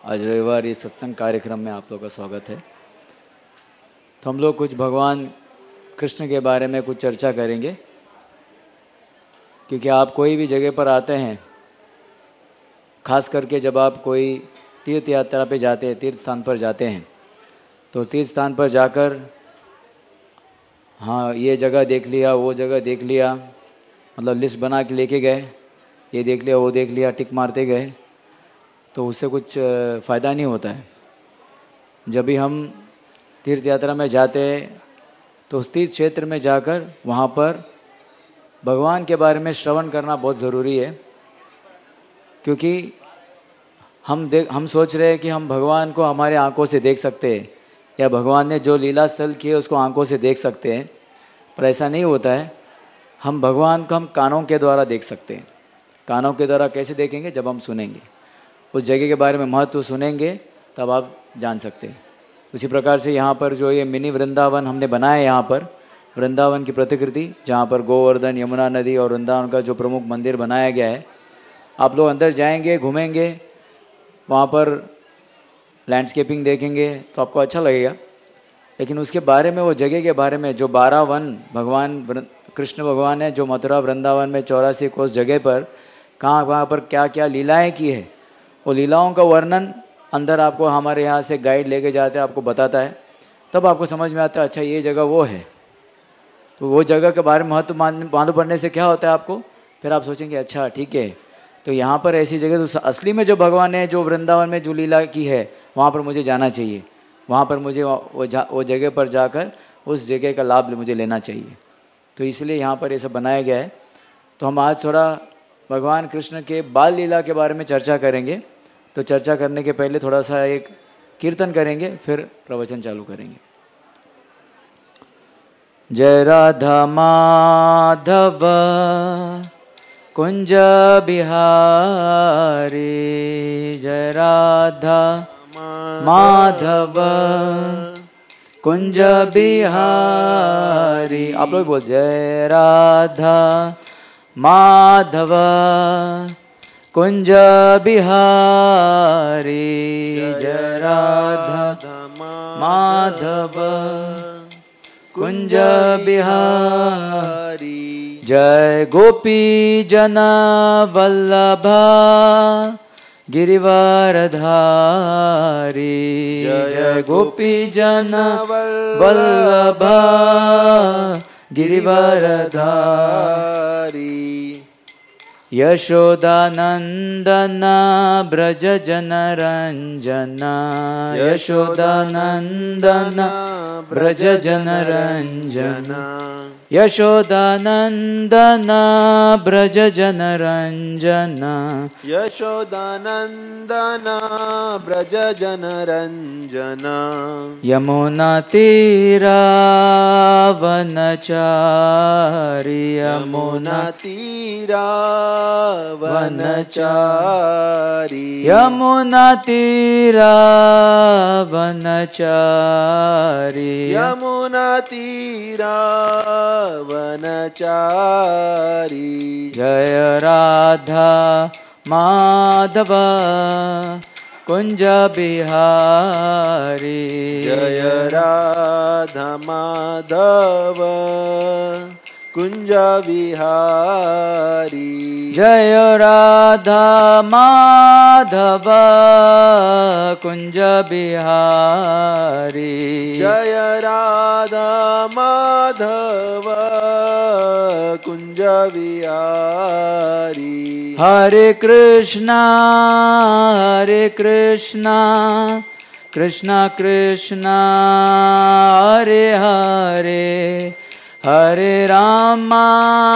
आज रविवार ये सत्संग कार्यक्रम में आप लोगों का स्वागत है। तो हम लोग कुछ भगवान कृष्ण के बारे में कुछ चर्चा करेंगे, क्योंकि आप कोई भी जगह पर आते हैं, खास करके जब आप कोई तीर्थ यात्रा पे जाते हैं, तीर्थ स्थान पर जाते हैं, तो तीर्थ स्थान पर जाकर हाँ ये जगह देख लिया, वो जगह देख लिया, मतलब लिस्ट बना के लेके गए, ये देख लिया, वो देख लिया, टिक मारते गए, तो उससे कुछ फ़ायदा नहीं होता है। जब भी हम तीर्थ यात्रा में जाते हैं तो उस तीर्थ क्षेत्र में जाकर वहाँ पर भगवान के बारे में श्रवण करना बहुत ज़रूरी है, क्योंकि हम सोच रहे हैं कि हम भगवान को हमारे आंखों से देख सकते हैं, या भगवान ने जो लीला स्थल किए उसको आंखों से देख सकते हैं, पर ऐसा नहीं होता है। हम भगवान को हम कानों के द्वारा देख सकते हैं। कानों के द्वारा कैसे देखेंगे? जब हम सुनेंगे, उस जगह के बारे में महत्व सुनेंगे, तब आप जान सकते हैं। उसी प्रकार से यहाँ पर जो ये मिनी वृंदावन हमने बनाया है, यहाँ पर वृंदावन की प्रतिकृति, जहाँ पर गोवर्धन, यमुना नदी और वृंदावन का जो प्रमुख मंदिर बनाया गया है, आप लोग अंदर जाएंगे, घूमेंगे, वहाँ पर लैंडस्केपिंग देखेंगे तो आपको अच्छा लगेगा। लेकिन उसके बारे में, वो जगह के बारे में, जो 12 वन भगवान कृष्ण भगवान है जो मथुरा वृंदावन में 84 कोस जगह पर कहाँ पर क्या क्या लीलाएँ की है, वो लीलाओं का वर्णन अंदर आपको हमारे यहाँ से गाइड लेके जाते हैं, आपको बताता है, तब आपको समझ में आता है अच्छा ये जगह वो है। तो वो जगह के बारे में महत्व मालूम पड़ने से क्या होता है आपको, फिर आप सोचेंगे अच्छा ठीक है, तो यहाँ पर ऐसी जगह, तो असली में जो भगवान ने जो वृंदावन में जो लीला की है वहाँ पर मुझे जाना चाहिए, वहाँ पर मुझे वो जगह पर जाकर उस जगह का लाभ मुझे लेना चाहिए। तो इसलिए यहाँ पर ये सब बनाया गया है। तो हम आज थोड़ा भगवान कृष्ण के बाल लीला के बारे में चर्चा करेंगे। तो चर्चा करने के पहले थोड़ा सा एक कीर्तन करेंगे, फिर प्रवचन चालू करेंगे। जय राधा माधव कुंज बिहारी, जय राधा माधव कुंज बिहारी। आप लोग बोल जय राधा माधव कुंज बिहारी, जय राधा माधव कुंज बिहारी। जय गोपी जना वल्लभा गिरिवारधारी, जय गोपी जना वल्लभा गिरिवारधारी। यशोदानंदना ब्रज जनरंजना, यशोदानंदना ब्रज जनरंजना, यशोदानंदना ब्रज जनरंजना, यशोदानंदना ब्रज जनरंजना। यमुना तीरा वनचारी, यमुना तीरा वनचारी, यमुना तीरा वनचारी, यमुना तीरा वनचारी। जय राधा माधव कुंज बिहारी, जय राधा माधव कुंज बिहारी। जय राधा माधव कुंज बिहारी, जय राधा माधव कुंज बिहारी। हरे कृष्णा कृष्णा कृष्णा हरे हरे, हरे रामा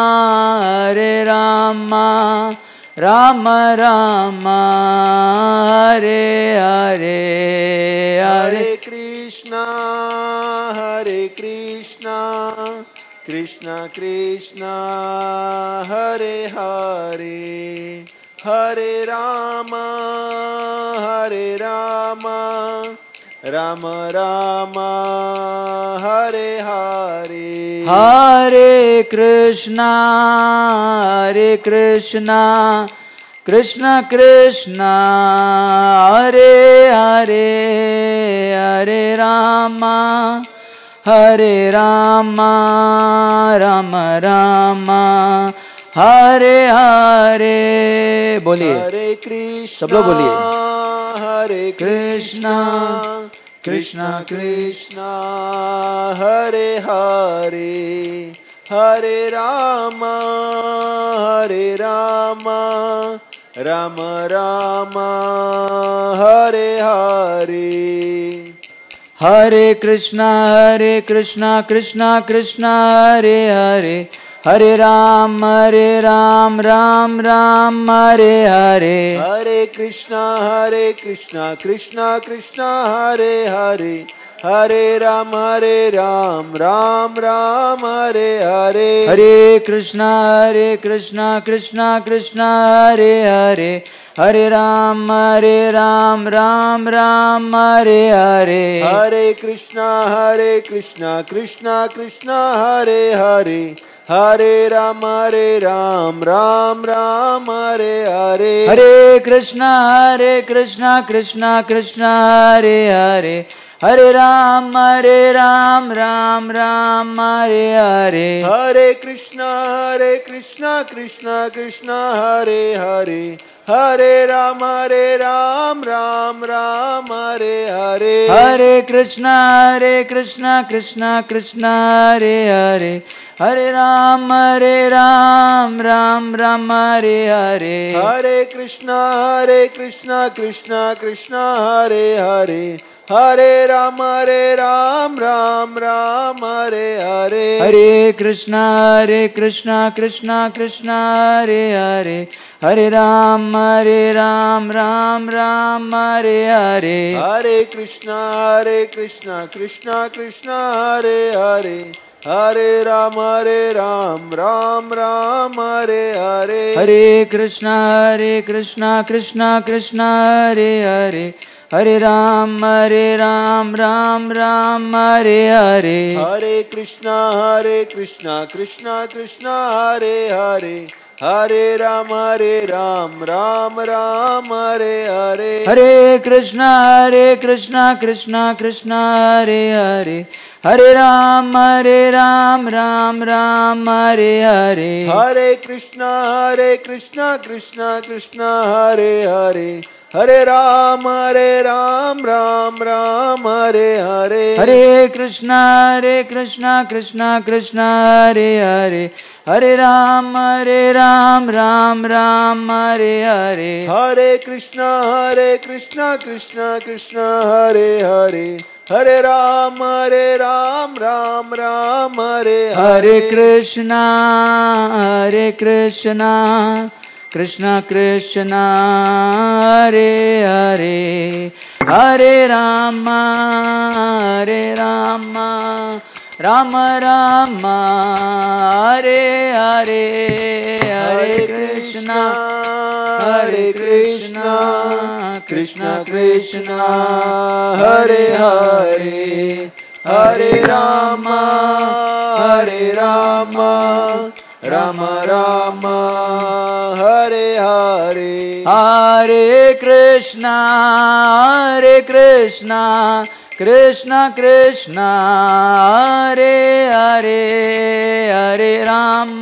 राम राम हरे हरे, हरे कृष्णा कृष्णा कृष्णा हरे हरे, हरे राम राम राम हरे हरे। हरे कृष्णा कृष्णा कृष्णा हरे हरे हरे रामा राम रामा हरे हरे। बोलिए, हरे कृष्णा सब लोग बोलिए, हरे कृष्णा कृष्णा कृष्णा हरे हरे, हरे राम राम राम हरे हरे। हरे कृष्णा कृष्णा कृष्णा हरे हरे, हरे राम राम राम हरे हरे। हरे कृष्णा कृष्णा कृष्णा हरे हरे, हरे राम राम राम हरे हरे। हरे कृष्णा कृष्णा कृष्णा हरे हरे, हरे राम राम राम हरे हरे। हरे कृष्णा कृष्णा कृष्णा हरे हरे, हरे राम राम राम हरे हरे। हरे कृष्णा कृष्णा कृष्णा हरे हरे, हरे राम राम राम हरे हरे। हरे कृष्णा कृष्णा कृष्णा हरे हरे, हरे राम राम राम हरे हरे। हरे कृष्णा कृष्णा कृष्णा हरे हरे, हरे राम राम राम हरे हरे। हरे कृष्णा कृष्णा कृष्णा हरे हरे, हरे राम राम राम हरे हरे। हरे कृष्णा कृष्णा कृष्णा हरे हरे, हरे राम राम राम हरे हरे। हरे कृष्णा कृष्णा कृष्णा हरे हरे, हरे राम राम राम हरे हरे। हरे कृष्णा कृष्णा कृष्णा हरे हरे, हरे राम राम राम हरे हरे। हरे कृष्णा कृष्णा कृष्णा हरे हरे, हरे राम राम राम हरे हरे। हरे कृष्णा कृष्णा कृष्णा हरे हरे, हरे राम राम राम हरे हरे। हरे कृष्णा कृष्णा कृष्णा हरे हरे, हरे राम राम राम हरे हरे। हरे कृष्णा कृष्णा हरे हरे, हरे राम राम राम हरे हरे। हरे कृष्णा कृष्णा हरे हरे, हरे राम राम राम हरे हरे कृष्णा कृष्णा कृष्णा हरे हरे, हरे राम राम राम हरे हरे। हरे कृष्णा कृष्णा कृष्णा हरे हरे, हरे राम राम राम हरे हरे। हरे कृष्णा कृष्णा कृष्णा हरे हरे, हरे राम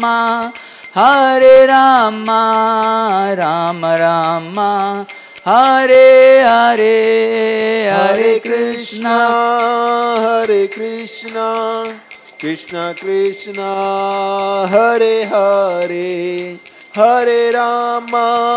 राम राम हरे हरे। हरे कृष्णा कृष्णा कृष्णा हरे हरे, हरे राम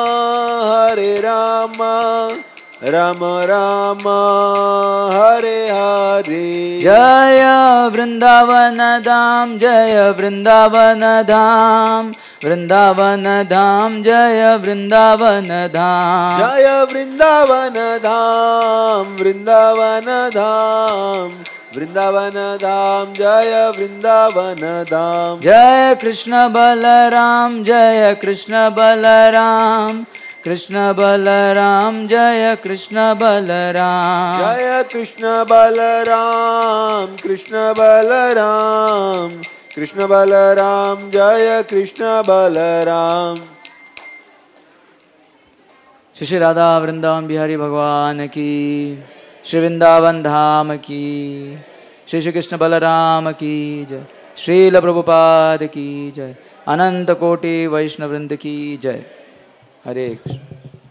राम राम हरे हरे। जय वृंदावन धाम, जय वृंदावन धाम, वृंदावन धाम, जय वृंदावन धाम। जय वृंदावन धाम, वृंदावन धाम, वृंदावन धाम, जय वृंदावन धाम। जय कृष्ण बलराम, जय कृष्ण बलराम, कृष्ण बलराम, जय कृष्ण बलराम। जय कृष्ण बलराम, कृष्ण बलराम, कृष्ण बलराम, जय कृष्ण बलराम। श्री श्री राधा वृंदावन बिहारी भगवान की, श्री वृंदावन धाम की, श्री श्री कृष्ण बलराम की जय, श्रील प्रभुपाद की जय, अनंत कोटि वैष्णव वृंद की जय। हरे कृष्ण।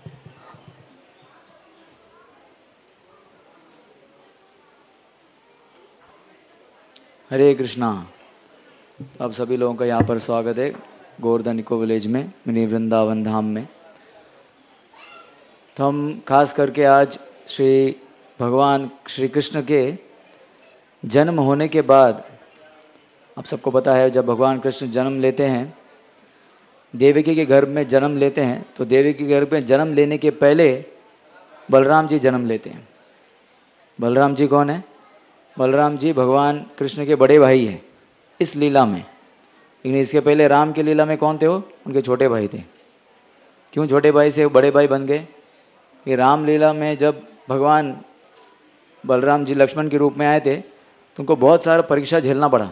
हरे कृष्णा। आप सभी लोगों का यहाँ पर स्वागत है गोवर्धन इको विलेज में, मिनी वृंदावन धाम में। तो हम खास करके आज श्री भगवान श्री कृष्ण के जन्म होने के बाद, आप सबको पता है जब भगवान कृष्ण जन्म लेते हैं, देवकी के घर में जन्म लेते हैं, तो देवकी के घर में जन्म लेने के पहले बलराम जी जन्म लेते हैं। बलराम जी कौन है? बलराम जी भगवान कृष्ण के बड़े भाई हैं इस लीला में। लेकिन इसके पहले राम की लीला में कौन थे? वो उनके छोटे भाई थे। क्यों छोटे भाई से वो बड़े भाई बन गए? कि राम लीला में जब भगवान बलराम जी लक्ष्मण के रूप में आए थे तो उनको बहुत सारा परीक्षा झेलना पड़ा।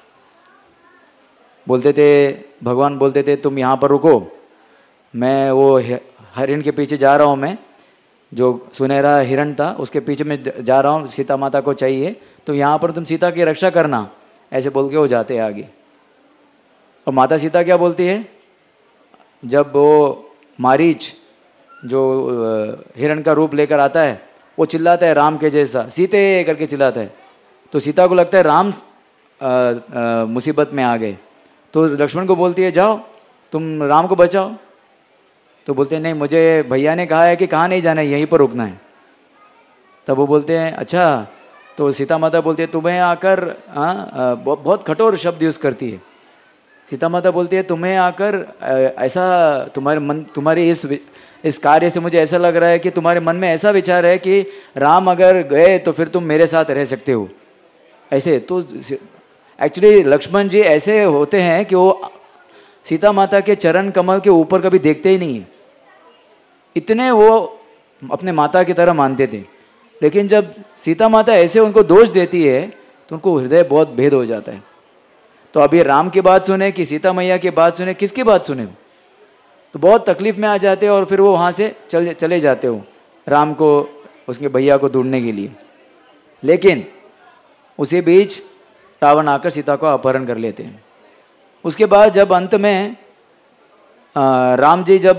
बोलते थे, भगवान बोलते थे तुम यहाँ पर रुको, मैं वो हरिण के पीछे जा रहा हूँ, मैं जो सुनहरा हिरण था उसके पीछे में जा रहा हूँ, सीता माता को चाहिए, तो यहाँ पर तुम सीता की रक्षा करना, ऐसे बोल के वो जाते हैं आगे। और माता सीता क्या बोलती है? जब वो मारीच जो हिरण का रूप लेकर आता है, वो चिल्लाता है राम के जैसा, सीते करके चिल्लाता है, तो सीता को लगता है राम मुसीबत में आ गए, तो लक्ष्मण को बोलती है जाओ तुम राम को बचाओ। तो बोलते हैं नहीं, मुझे भैया ने कहा है कि कहाँ नहीं जाना है, यहीं पर रुकना है। तब वो बोलते हैं अच्छा। तो सीता माता बोलती है तुम्हें आकर, बहुत कठोर शब्द यूज़ करती है सीता माता, बोलती है तुम्हें आकर ऐसा तुम्हारे मन, तुम्हारे इस कार्य से मुझे ऐसा लग रहा है कि तुम्हारे मन में ऐसा विचार है कि राम अगर गए तो फिर तुम मेरे साथ रह सकते हो। ऐसे तो एक्चुअली लक्ष्मण जी ऐसे होते हैं कि वो सीता माता के चरण कमल के ऊपर कभी देखते ही नहीं है, इतने वो अपने माता की तरह मानते थे। लेकिन जब सीता माता ऐसे उनको दोष देती है तो उनको हृदय बहुत भेद हो जाता है। तो अभी राम की बात सुने कि सीता मैया की बात सुने, किसकी बात सुने? तो बहुत तकलीफ में आ जाते हो और फिर वो वहाँ से चले जाते हो राम को, उसके भैया को ढूंढने के लिए। लेकिन उसी बीच रावण आकर सीता को अपहरण कर लेते हैं। उसके बाद जब अंत में राम जी जब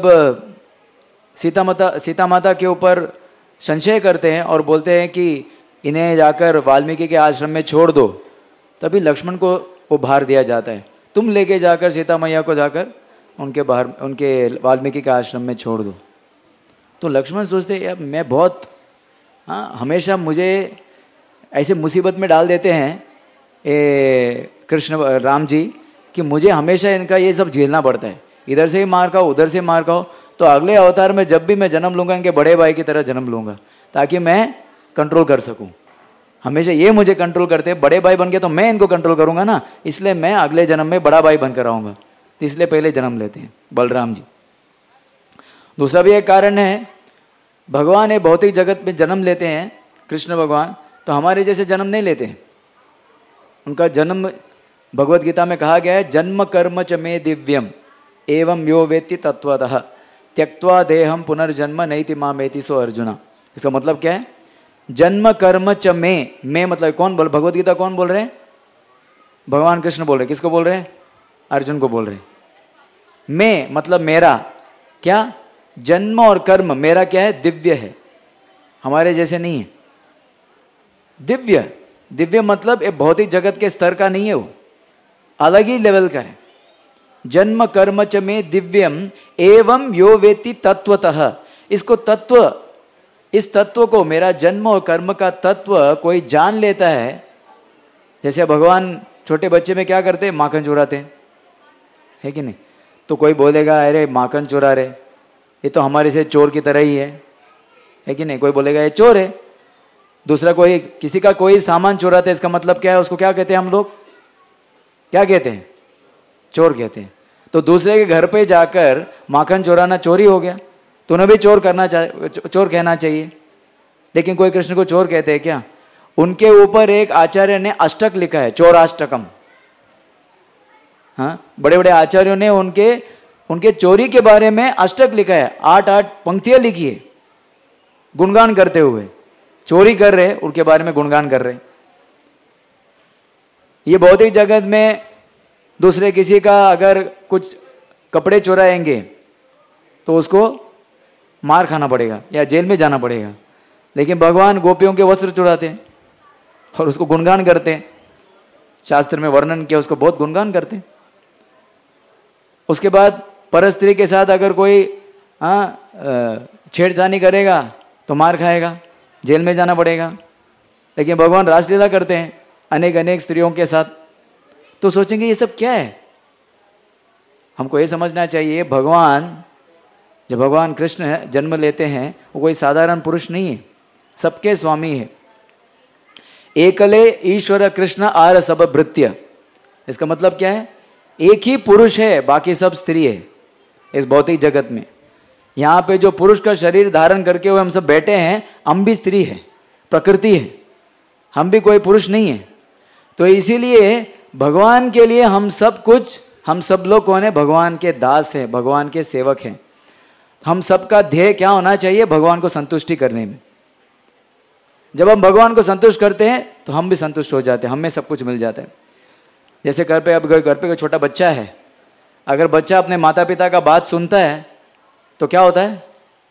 सीता माता के ऊपर संशय करते हैं और बोलते हैं कि इन्हें जाकर वाल्मीकि के आश्रम में छोड़ दो, तभी लक्ष्मण को वो भार दिया जाता है, तुम लेके जाकर सीता मैया को जाकर उनके वाल्मीकि के आश्रम में छोड़ दो। तो लक्ष्मण सोचते यार मैं बहुत हमेशा मुझे ऐसे मुसीबत में डाल देते हैं कृष्ण राम जी कि मुझे हमेशा इनका ये सब झेलना पड़ता है, इधर से ही मार खाओ उधर से मार खाओ। तो अगले अवतार में जब भी मैं जन्म लूंगा इनके बड़े भाई की तरह जन्म लूंगा ताकि मैं कंट्रोल कर सकूं। हमेशा ये मुझे कंट्रोल करते हैं, बड़े भाई बन के तो मैं इनको कंट्रोल करूंगा ना, इसलिए मैं अगले जन्म में बड़ा भाई बनकर आऊंगा। तो इसलिए पहले जन्म लेते हैं बलराम जी। दूसरा भी एक कारण है, भगवान ये भौतिक जगत में जन्म लेते हैं कृष्ण भगवान, तो हमारे जैसे जन्म नहीं लेते हैं। उनका जन्म भगवत गीता में कहा गया है, जन्म कर्म च मे दिव्यम एवं यो वेत्ति तत्वतः त्यक्त्वा देहम पुनर्जन्म नैति मामेति सो अर्जुना। इसका मतलब क्या है? जन्म कर्म च में मतलब कौन बोल, भगवत गीता कौन बोल रहे हैं? भगवान कृष्ण बोल रहे हैं। किसको बोल रहे हैं? अर्जुन को बोल रहे हैं। मैं मतलब मेरा, क्या? जन्म और कर्म मेरा क्या है? दिव्य है, हमारे जैसे नहीं है। दिव्य मतलब ये भौतिक जगत के स्तर का नहीं है, वो अलग ही लेवल का है। जन्म कर्म च में दिव्यम एवं यो वेति तत्वतः। इसको तत्व, इस तत्व को, मेरा जन्म और कर्म का तत्व कोई जान लेता है। जैसे भगवान छोटे बच्चे में क्या करते हैं? माखन चुराते हैं, है कि नहीं? तो कोई बोलेगा अरे माखन चुरा रहे, ये तो हमारे से चोर की तरह ही है कि नहीं? कोई बोलेगा ये चोर है। दूसरा कोई किसी का कोई सामान चुराते हैं, इसका मतलब क्या है? उसको क्या कहते हैं हम लोग? क्या कहते हैं? चोर कहते हैं। तो दूसरे के घर पे जाकर माखन चुराना चोरी हो गया, तो उन्हें भी चोर कहना चाहिए। लेकिन कोई कृष्ण को चोर कहते हैं क्या? उनके ऊपर एक आचार्य ने अष्टक लिखा है, चौराष्टकम। हाँ, बड़े बड़े आचार्यों ने उनके उनके चोरी के बारे में अष्टक लिखा है, 8-8 पंक्तियां लिखी है गुणगान करते हुए। चोरी कर रहे, उनके बारे में गुणगान कर रहे। ये भौतिक जगत में दूसरे किसी का अगर कुछ कपड़े चुराएंगे तो उसको मार खाना पड़ेगा या जेल में जाना पड़ेगा, लेकिन भगवान गोपियों के वस्त्र चुराते हैं और उसको गुणगान करते हैं। शास्त्र में वर्णन किया, उसको बहुत गुणगान करते हैं। उसके बाद परस्त्री के साथ अगर कोई छेड़छानी करेगा तो मार खाएगा, जेल में जाना पड़ेगा, लेकिन भगवान रासलीला करते हैं अनेक अनेक स्त्रियों के साथ। तो सोचेंगे ये सब क्या है? हमको ये समझना चाहिए, भगवान, जब भगवान कृष्ण जन्म लेते हैं वो कोई साधारण पुरुष नहीं है, सबके स्वामी है। एकले ईश्वर कृष्ण आर सब भृत्य। इसका मतलब क्या है? एक ही पुरुष है, बाकी सब स्त्री है इस भौतिक जगत में। यहाँ पे जो पुरुष का शरीर धारण करके हुए हम सब बैठे हैं, हम भी स्त्री है, प्रकृति है, हम भी कोई पुरुष नहीं है। तो इसीलिए भगवान के लिए हम सब कुछ, हम सब लोग कौन है? भगवान के दास हैं, भगवान के सेवक हैं। हम सबका ध्येय क्या होना चाहिए? भगवान को संतुष्टि करने में। जब हम भगवान को संतुष्ट करते हैं तो हम भी संतुष्ट हो जाते हैं, हमें सब कुछ मिल जाता है। जैसे घर पे कोई छोटा बच्चा है, अगर बच्चा अपने माता पिता का बात सुनता है तो क्या होता है?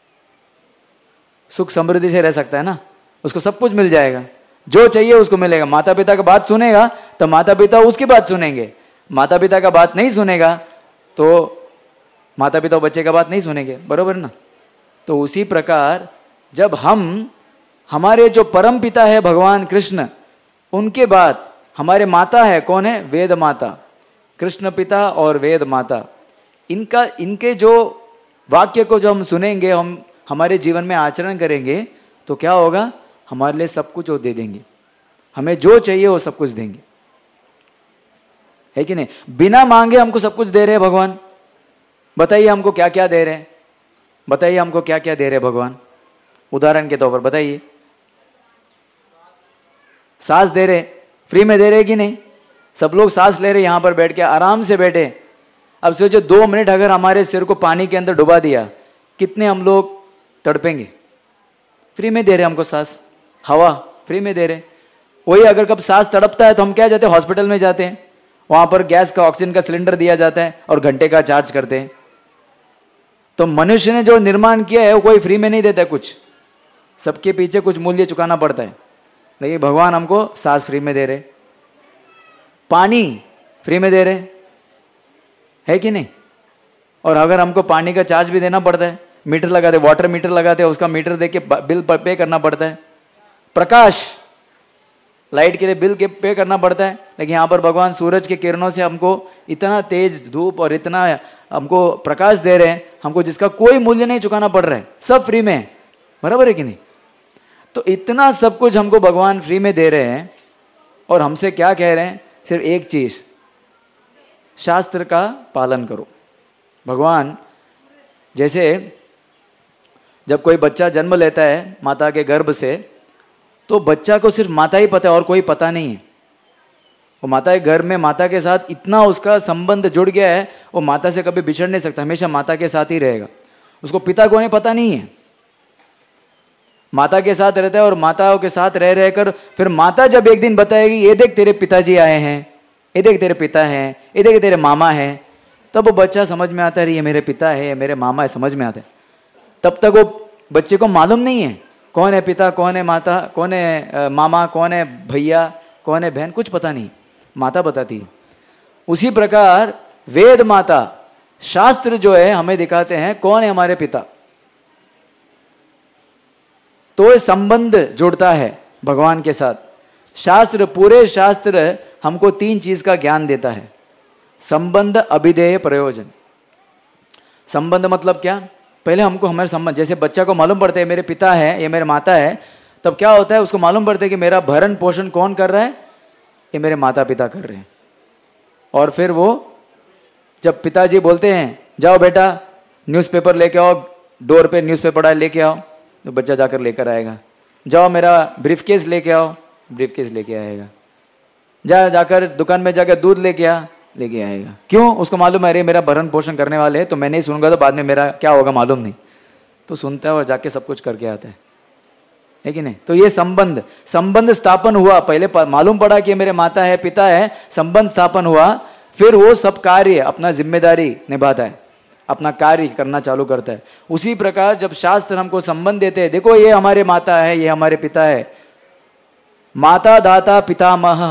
सुख समृद्धि से रह सकता है ना, उसको सब कुछ मिल जाएगा, जो चाहिए उसको मिलेगा। माता पिता का बात सुनेगा तो माता पिता उसकी बात सुनेंगे, माता पिता का बात नहीं सुनेगा तो माता पिता बच्चे का बात नहीं सुनेंगे, बरोबर ना? तो उसी प्रकार जब हम, हमारे जो परम पिता है भगवान कृष्ण, उनके बाद हमारे माता है, कौन है? वेद माता, कृष्ण पिता और वेद माता। इनके जो वाक्य को जो हम सुनेंगे, हम हमारे जीवन में आचरण करेंगे तो क्या होगा? हमारे लिए सब कुछ वो दे देंगे, हमें जो चाहिए वो सब कुछ देंगे, है कि नहीं? बिना मांगे हमको सब कुछ दे रहे हैं भगवान। बताइए हमको क्या क्या दे रहे हैं? बताइए हमको क्या क्या दे रहे हैं भगवान? उदाहरण के तौर पर बताइए। सांस दे रहे, फ्री में दे रहे कि नहीं? सब लोग सांस ले रहे, यहां पर बैठ के आराम से बैठे। अब सोचो 2 मिनट अगर हमारे सिर को पानी के अंदर डुबा दिया, कितने हम लोग तड़पेंगे? फ्री में दे रहे हमको सांस, हवा फ्री में दे रहे। वही अगर कब सांस तड़पता है तो हम क्या जाते हैं? हॉस्पिटल में जाते हैं, वहां पर गैस का, ऑक्सीजन का सिलेंडर दिया जाता है और घंटे का चार्ज करते हैं। तो मनुष्य ने जो निर्माण किया है वो कोई फ्री में नहीं देता है, कुछ सबके पीछे कुछ मूल्य चुकाना पड़ता है। लेकिन भगवान हमको सांस फ्री में दे रहे, पानी फ्री में दे रहे, है कि नहीं? और अगर हमको पानी का चार्ज भी देना पड़ता है, मीटर लगाते, वाटर मीटर लगाते हैं, उसका मीटर देके बिल पे करना पड़ता है। प्रकाश, लाइट के लिए बिल के पे करना पड़ता है। लेकिन यहाँ पर भगवान सूरज के किरणों से हमको इतना तेज धूप और इतना हमको प्रकाश दे रहे हैं, हमको जिसका कोई मूल्य नहीं चुकाना पड़ रहा है, सब फ्री में, बराबर है कि नहीं? तो इतना सब कुछ हमको भगवान फ्री में दे रहे हैं और हमसे क्या कह रहे हैं? सिर्फ एक चीज, शास्त्र का पालन करो। भगवान जैसे जब कोई बच्चा जन्म लेता है माता के गर्भ से, तो बच्चा को सिर्फ माता ही पता है और कोई पता नहीं है। वो माता के घर में माता के साथ इतना उसका संबंध जुड़ गया है, वो माता से कभी बिछड़ नहीं सकता, हमेशा माता के साथ ही रहेगा। उसको पिता को नहीं पता नहीं है, माता के साथ रहता है और माताओं के साथ रह रहकर फिर माता जब एक दिन बताएगी, ये देख तेरे पिताजी आए हैं, ये देख तेरे पिता हैं, ये देख तेरे मामा हैं, तब वो बच्चा समझ में आता है ये मेरे पिता है, ये मेरे मामा है, समझ में आता है। तब तक वो बच्चे को मालूम नहीं है कौन है पिता, कौन है माता, कौन है मामा, कौन है भैया, कौन है बहन, कुछ पता नहीं, माता बताती है। उसी प्रकार वेद माता, शास्त्र जो है हमें दिखाते हैं कौन है हमारे पिता। तो संबंध जुड़ता है भगवान के साथ। शास्त्र, पूरे शास्त्र हमको 3 चीज का ज्ञान देता है, संबंध, अभिधेय, प्रयोजन। संबंध मतलब क्या? पहले हमको हमारे संबंध, जैसे बच्चा को मालूम पड़ता है मेरे पिता है, ये मेरे माता है, तब क्या होता है? उसको मालूम पड़ता है कि मेरा भरण पोषण कौन कर रहा है? ये मेरे माता पिता कर रहे हैं। और फिर वो जब पिताजी बोलते हैं जाओ बेटा न्यूज़पेपर लेके आओ, डोर पे न्यूज़पेपर लेके आओ, तो बच्चा जाकर लेकर आएगा। जाओ मेरा ब्रीफकेस लेके आओ, ब्रीफकेस लेके आएगा। जाकर दुकान में जाकर दूध लेके आ, लेके आएगा। क्यों? उसको मालूम है अरे मेरा भरण पोषण करने वाले हैं, तो मैं नहीं सुनूंगा तो बाद में मेरा क्या होगा मालूम नहीं, तो सुनता है और जाके सब कुछ करके आता है कि नहीं? तो ये संबंध स्थापन हुआ, पहले मालूम पड़ा कि मेरे माता है पिता है, संबंध स्थापन हुआ, फिर वो सब कार्य अपना जिम्मेदारी निभाता है, अपना कार्य करना चालू करता है। उसी प्रकार जब शास्त्र हमको संबंध देते हैं, देखो ये हमारे माता है, ये हमारे पिता है, माता दाता पितामह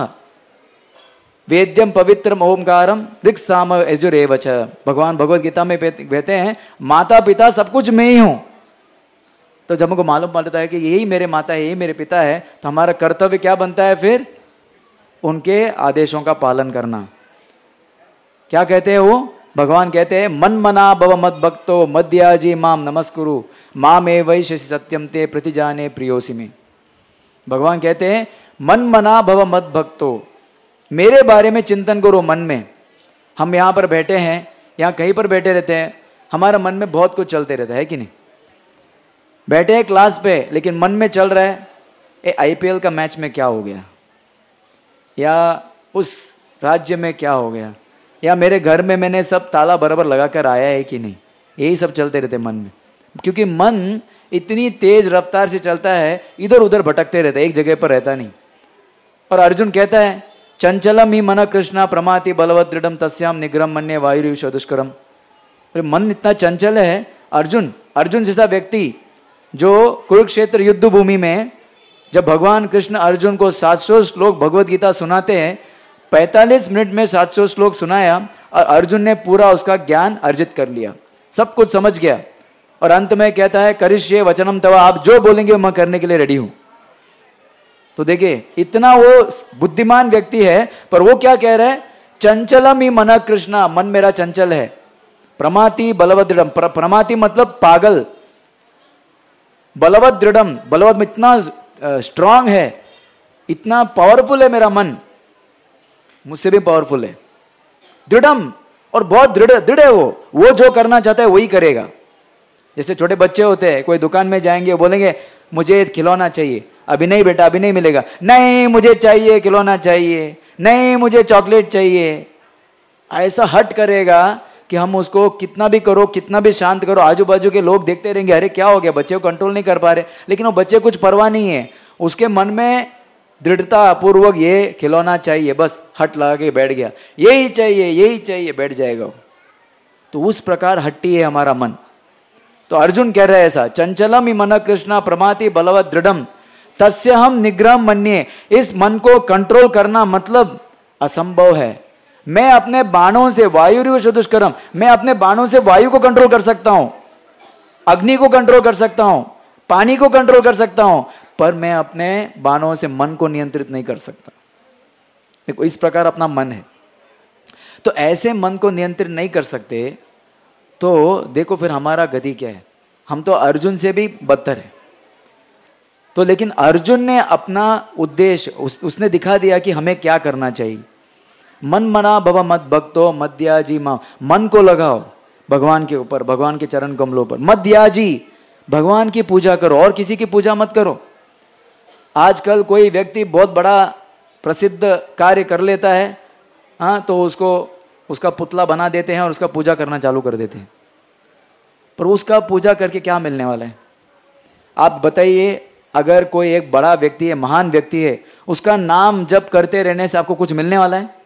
वेद्यम पवित्रम ओमकारम ऋक् साम यजुरेवच। भगवान भगवत गीता में कहते हैं माता पिता सब कुछ मैं ही हूं। तो जब हमको मालूम पड़ता है कि यही मेरे माता है, यही मेरे पिता है, तो हमारा कर्तव्य क्या बनता है फिर? उनके आदेशों का पालन करना। क्या कहते हैं वो? भगवान कहते हैं मन मना भव मद भक्तो मद्याजी माम नमस्कुरु माम ए वैश्य सत्यम ते प्रतिजाने प्रियोसी में। भगवान कहते हैं मन मना भव मद भक्तो, मेरे बारे में चिंतन करो मन में। हम यहाँ पर बैठे हैं, यहाँ कहीं पर बैठे रहते हैं, हमारा मन में बहुत कुछ चलते रहता है कि नहीं? बैठे हैं क्लास पे, लेकिन मन में चल रहा है आईपीएल का मैच में क्या हो गया, या उस राज्य में क्या हो गया, या मेरे घर में मैंने सब ताला बराबर लगा कर आया है कि नहीं। यही सब चलते रहते मन में, क्योंकि मन इतनी तेज रफ्तार से चलता है, इधर उधर भटकते रहता है, एक जगह पर रहता नहीं। और अर्जुन कहता है चंचलम ही मन कृष्णा प्रमाति बलवत दृढ़म तस्याम निग्रम मन्ये वायुरीश दुष्करम। मन इतना चंचल है। अर्जुन जैसा व्यक्ति जो कुरुक्षेत्र युद्ध भूमि में जब भगवान कृष्ण अर्जुन को 700 श्लोक भगवत गीता सुनाते हैं, 45 मिनट में 700 श्लोक सुनाया और अर्जुन ने पूरा उसका ज्ञान अर्जित कर लिया, सब कुछ समझ गया। और अंत में कहता है करिष्ये वचनम तवा, आप जो बोलेंगे मैं करने के लिए रेडी हूं। तो देखिए इतना वो बुद्धिमान व्यक्ति है, पर वो क्या कह रहा है? चंचलम ही मन कृष्णा, मन मेरा चंचल है। प्रमाति बलवत दृढ़म, प्रमाति मतलब पागल, बलवत दृढ़म, बलवत में इतना स्ट्रांग है, इतना पावरफुल है मेरा मन, मुझसे भी पावरफुल है। दृढ़म, और बहुत दृढ़ है वो जो करना चाहता है वही करेगा। जैसे छोटे बच्चे होते हैं, कोई दुकान में जाएंगे, बोलेंगे मुझे खिलौना चाहिए, अभी नहीं बेटा अभी नहीं मिलेगा, नहीं मुझे चाहिए खिलौना चाहिए, नहीं मुझे चॉकलेट चाहिए। ऐसा हट करेगा कि हम उसको कितना भी करो, कितना भी शांत करो, आजू बाजू के लोग देखते रहेंगे अरे क्या हो गया, बच्चे को कंट्रोल नहीं कर पा रहे। लेकिन वो बच्चे कुछ परवाह नहीं है, उसके मन में दृढ़ता पूर्वक ये खिलौना चाहिए, बस हट लगा के बैठ गया, यही चाहिए बैठ जाएगा। तो उस प्रकार हट्टी है हमारा मन। तो अर्जुन कह रहे हैं ऐसा, चंचलम ही मन कृष्णा प्रमाति बलवत दृढ़म तस्य हम निग्रह मन्ये। इस मन को कंट्रोल करना मतलब असंभव है। मैं अपने बाणों से वायुरीव दुष्करम, मैं अपने बाणों से वायु को कंट्रोल कर सकता हूं, अग्नि को कंट्रोल कर सकता हूं, पानी को कंट्रोल कर सकता हूं, पर मैं अपने बाणों से मन को नियंत्रित नहीं कर सकता। देखो इस प्रकार अपना मन है। तो ऐसे मन को नियंत्रित नहीं कर सकते, तो देखो फिर हमारा गति क्या है। हम तो अर्जुन से भी बदतर है। तो लेकिन अर्जुन ने अपना उद्देश्य उसने दिखा दिया कि हमें क्या करना चाहिए। मन मना भव मत भक्तो मद्याजी मां, मन को लगाओ भगवान के ऊपर, भगवान के चरण कमलों पर। मद्याजी, भगवान की पूजा करो और किसी की पूजा मत करो। आजकल कोई व्यक्ति बहुत बड़ा प्रसिद्ध कार्य कर लेता है, हाँ, तो उसका पुतला बना देते हैं और उसका पूजा करना चालू कर देते हैं। पर उसका पूजा करके क्या मिलने वाला है? आप बताइए, अगर कोई एक बड़ा व्यक्ति है, महान व्यक्ति है, उसका नाम जप करते रहने से आपको कुछ मिलने वाला है?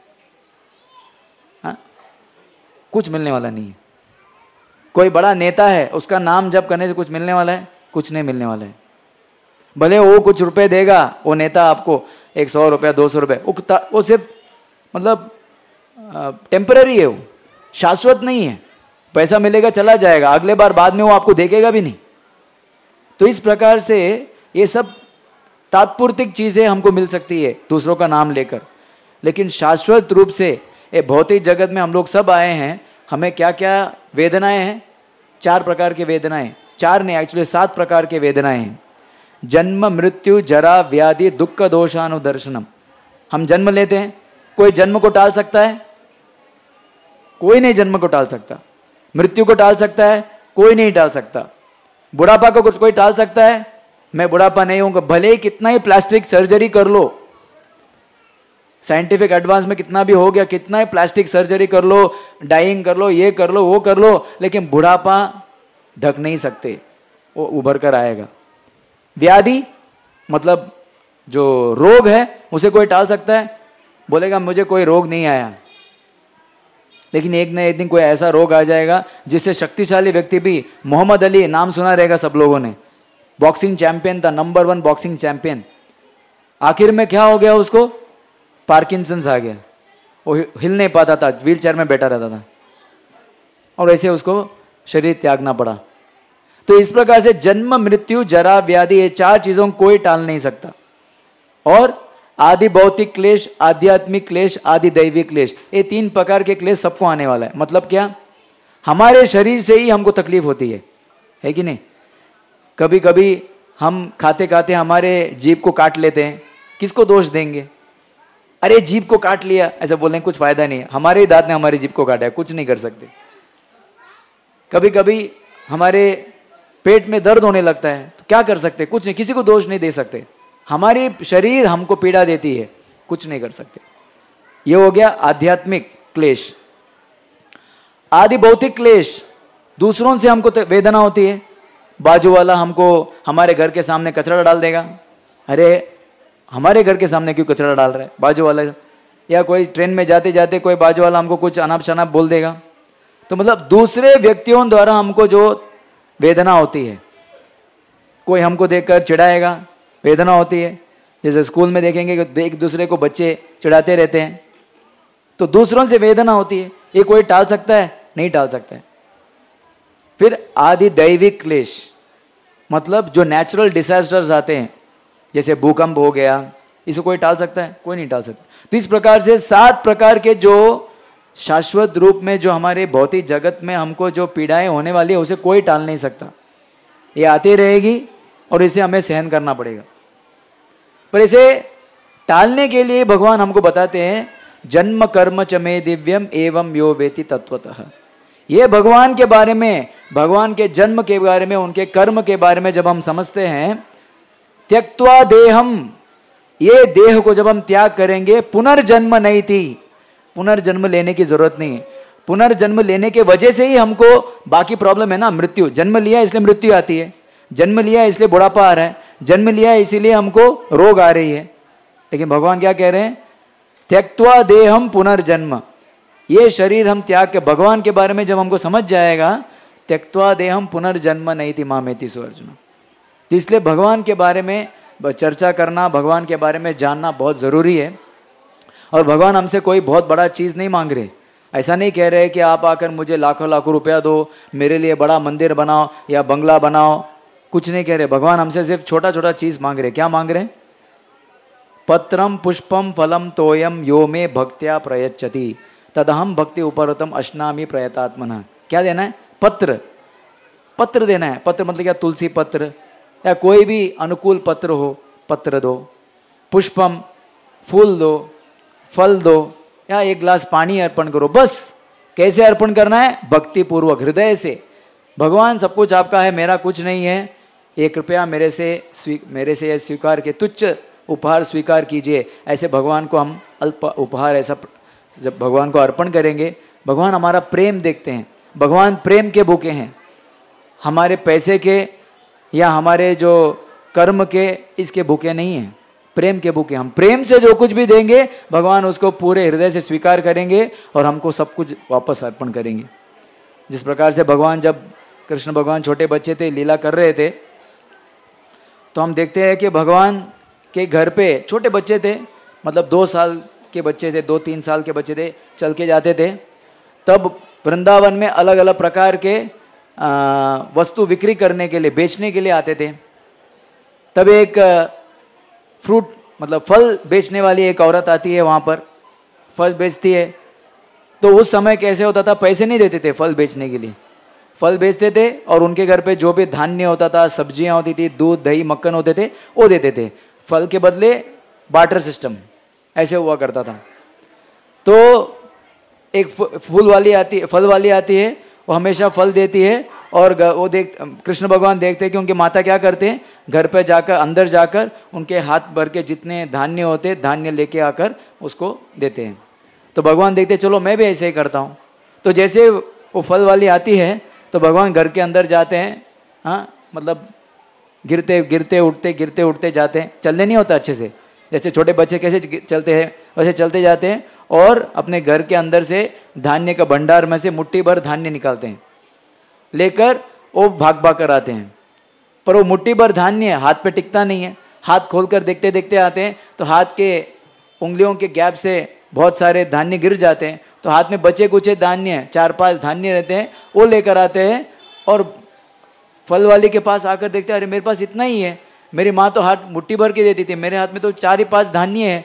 हाँ? कुछ मिलने वाला नहीं है। कोई बड़ा नेता है, उसका नाम जप करने से कुछ मिलने वाला है? कुछ नहीं मिलने वाला है। भले वो कुछ रुपए देगा, वो नेता आपको 100 रुपया 200 रुपये, वो सिर्फ मतलब टेम्पररी है, वो शाश्वत नहीं है। पैसा मिलेगा चला जाएगा, अगले बार बाद में वो आपको देखेगा भी नहीं। तो इस प्रकार से ये सब तात्पुर्तिक चीजें हमको मिल सकती है दूसरों का नाम लेकर, लेकिन शाश्वत रूप से ये भौतिक जगत में हम लोग सब आए हैं। हमें क्या क्या वेदनाएं हैं? 4 प्रकार के वेदनाएं, 4 नहीं एक्चुअली 7 प्रकार के वेदनाएं हैं। जन्म मृत्यु जरा व्याधि दुख दोषानुदर्शनम। हम जन्म लेते हैं, कोई जन्म को टाल सकता है? कोई नहीं जन्म को टाल सकता। मृत्यु को टाल सकता है? कोई नहीं टाल सकता। बुढ़ापा को कोई टाल सकता है? मैं बुढ़ापा नहीं हूं, भले ही कितना ही प्लास्टिक सर्जरी कर लो, साइंटिफिक एडवांस में कितना भी हो गया, कितना ही प्लास्टिक सर्जरी कर लो, डाइंग कर लो, ये कर लो, वो कर लो, लेकिन बुढ़ापा ढक नहीं सकते, वो उभर कर आएगा। व्याधि मतलब जो रोग है उसे कोई टाल सकता है, बोलेगा मुझे कोई रोग नहीं आया, लेकिन एक न एक दिन कोई ऐसा रोग आ जाएगा जिससे शक्तिशाली व्यक्ति भी, मोहम्मद अली नाम सुना रहेगा सब लोगों ने, बॉक्सिंग चैंपियन था, नंबर 1 बॉक्सिंग चैंपियन, आखिर में क्या हो गया, उसको पार्किंसंस आ गया, वो हिल नहीं पाता था, व्हील चेयर में बैठा रहता था, और ऐसे उसको शरीर त्यागना पड़ा। तो इस प्रकार से जन्म, मृत्यु, जरा, व्याधि, ये 4 चीजों को कोई टाल नहीं सकता। और आदि भौतिक क्लेश, आध्यात्मिक क्लेश, आदि दैवी क्लेश, ये 3 प्रकार के क्लेश सबको आने वाला है। मतलब क्या, हमारे शरीर से ही हमको तकलीफ होती है कि नहीं? कभी कभी हम खाते खाते हमारे जीभ को काट लेते हैं, किसको दोष देंगे? अरे जीभ को काट लिया, ऐसा बोलेंगे, कुछ फायदा नहीं है, हमारे ही दांत ने हमारी जीभ को काटा है, कुछ नहीं कर सकते। कभी कभी हमारे पेट में दर्द होने लगता है, तो क्या कर सकते? कुछ नहीं, किसी को दोष नहीं दे सकते, हमारी शरीर हमको पीड़ा देती है, कुछ नहीं कर सकते। ये हो गया आध्यात्मिक क्लेश। आदि भौतिक क्लेश, दूसरों से हमको वेदना होती है, बाजू वाला हमको हमारे घर के सामने कचरा डाल देगा, अरे हमारे घर के सामने क्यों कचरा डाल रहा है बाजू वाला, या कोई ट्रेन में जाते जाते कोई बाजू वाला हमको कुछ अनाप शनाप बोल देगा। तो मतलब दूसरे व्यक्तियों द्वारा हमको जो वेदना होती है, कोई हमको देखकर चिढ़ाएगा, वेदना होती है। जैसे स्कूल में देखेंगे कि एक दूसरे को बच्चे चिढ़ाते रहते हैं, तो दूसरों से वेदना होती है, ये कोई टाल सकता है? नहीं टाल सकता है। फिर आदि दैविक क्लेश, मतलब जो नेचुरल डिजास्टर्स आते हैं, जैसे भूकंप हो गया, इसे कोई टाल सकता है? कोई नहीं टाल सकता। तो इस प्रकार से 7 प्रकार के जो शाश्वत रूप में जो हमारे भौतिक जगत में हमको जो पीड़ाएं होने वाली है, उसे कोई टाल नहीं सकता, ये आती रहेगी और इसे हमें सहन करना पड़ेगा। पर इसे टालने के लिए भगवान हमको बताते हैं, जन्म कर्म च मे दिव्यम एवं यो वेति तत्वतः। ये भगवान के बारे में, भगवान के जन्म के बारे में, उनके कर्म के बारे में जब हम समझते हैं, त्यक्त्वा देहम, ये देह को जब हम त्याग करेंगे, पुनर्जन्म नहीं थी, पुनर्जन्म लेने की जरूरत नहीं। पुनर्जन्म लेने के वजह से ही हमको बाकी प्रॉब्लम है ना, मृत्यु। जन्म लिया इसलिए मृत्यु आती है, जन्म लिया इसलिए बुढ़ापा आ रहा है, जन्म लिया इसीलिए हमको रोग आ रही है। लेकिन भगवान क्या कह रहे हैं, त्यक्त्वा देहम पुनर्जन्म, ये शरीर हम त्याग के, भगवान के बारे में जब हमको समझ जाएगा, त्यक्त्वा देहम पुनर्जन्म नहीं थी मामेति सो अर्जुन। तो इसलिए भगवान के बारे में चर्चा करना, भगवान के बारे में जानना बहुत जरूरी है। और भगवान हमसे कोई बहुत बड़ा चीज नहीं मांग रहे, ऐसा नहीं कह रहे कि आप आकर मुझे लाखों लाखों रुपया दो, मेरे लिए बड़ा मंदिर बनाओ या बंगला बनाओ, कुछ नहीं कह रहे। भगवान हमसे सिर्फ छोटा छोटा चीज मांग रहे। क्या मांग रहे? पत्रम पुष्पम फलम तोयम यो मे भक्त्या प्रयच्छति तदहम भक्ति उपरतम अश्नामि प्रयतात्मना। क्या देना है? पत्र, पत्र देना है। पत्र मतलब क्या? तुलसी पत्र या कोई भी अनुकूल पत्र हो, पत्र दो। पुष्पम, फूल दो, फल दो, या 1 गिलास पानी अर्पण करो, बस। कैसे अर्पण करना है? भक्ति पूर्वक, हृदय से। भगवान सब कुछ आपका है, मेरा कुछ नहीं है, ये कृपया मेरे से ये स्वीकार के, तुच्छ उपहार स्वीकार कीजिए। ऐसे भगवान को हम अल्प उपहार, ऐसा जब भगवान को अर्पण करेंगे, भगवान हमारा प्रेम देखते हैं। भगवान प्रेम के भूखे हैं, हमारे पैसे के या हमारे जो कर्म के, इसके भूखे नहीं हैं, प्रेम के भूखे। हम प्रेम से जो कुछ भी देंगे, भगवान उसको पूरे हृदय से स्वीकार करेंगे और हमको सब कुछ वापस अर्पण करेंगे। जिस प्रकार से भगवान, जब कृष्ण भगवान छोटे बच्चे थे, लीला कर रहे थे, तो हम देखते हैं कि भगवान के घर पे छोटे बच्चे थे, मतलब 2 साल के बच्चे थे, 2-3 साल के बच्चे थे, चल के जाते थे। तब वृंदावन में अलग अलग प्रकार के वस्तु बिक्री करने के लिए, बेचने के लिए आते थे। तब एक फ्रूट मतलब फल बेचने वाली एक औरत आती है, वहां पर फल बेचती है। तो उस समय कैसे होता था, पैसे नहीं देते थे फल बेचने के लिए, फल बेचते थे और उनके घर पे जो भी धान्य होता था, सब्जियां होती थी, दूध दही मक्खन होते थे, वो देते थे। फल के बदले बार्टर सिस्टम ऐसे हुआ करता था। तो एक फल वाली आती है, वो हमेशा फल देती है। और वो कृष्ण भगवान देखते हैं कि उनके माता क्या करते हैं, घर पे जाकर अंदर जाकर उनके हाथ भर के जितने धान्य होते धान्य लेके आकर उसको देते हैं। तो भगवान देखते चलो मैं भी ऐसे ही करता हूँ। तो जैसे वो फल वाली आती है तो भगवान घर के अंदर जाते हैं, हाँ मतलब गिरते गिरते उठते जाते हैं, चलने नहीं होता अच्छे से, जैसे छोटे बच्चे कैसे चलते हैं वैसे चलते जाते हैं और अपने घर के अंदर से धान्य का भंडार में से मुट्ठी भर धान्य निकालते हैं, लेकर वो भाग भाग कर आते हैं। पर वो मुट्ठी भर धान्य हाथ पे टिकता नहीं है, हाथ खोलकर देखते देखते आते हैं तो हाथ के उंगलियों के गैप से बहुत सारे धान्य गिर जाते हैं। तो हाथ में बचे कुचे धान्य 4-5 धान्य रहते हैं, वो लेकर आते हैं और फल वाली के पास आकर देखते हैं अरे मेरे पास इतना ही है, मेरी माँ तो हाथ मुट्ठी भर के देती थी, मेरे हाथ में तो 4-5 धान्य है।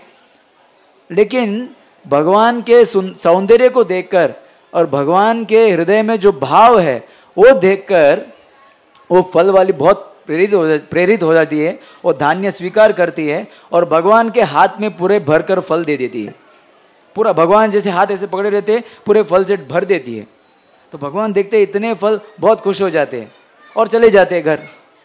लेकिन भगवान के सौंदर्य को देखकर और भगवान के हृदय में जो भाव है वो देखकर वो फल वाली बहुत प्रेरित हो जाती है, वो धान्य स्वीकार करती है और भगवान के हाथ में पूरे भरकर फल दे देती है। पूरा भगवान जैसे हाथ ऐसे पकड़े रहते हैं पूरे फल से भर देती है। तो भगवान देखते इतने फल, बहुत खुश हो जाते हैं और चले जाते हैं घर।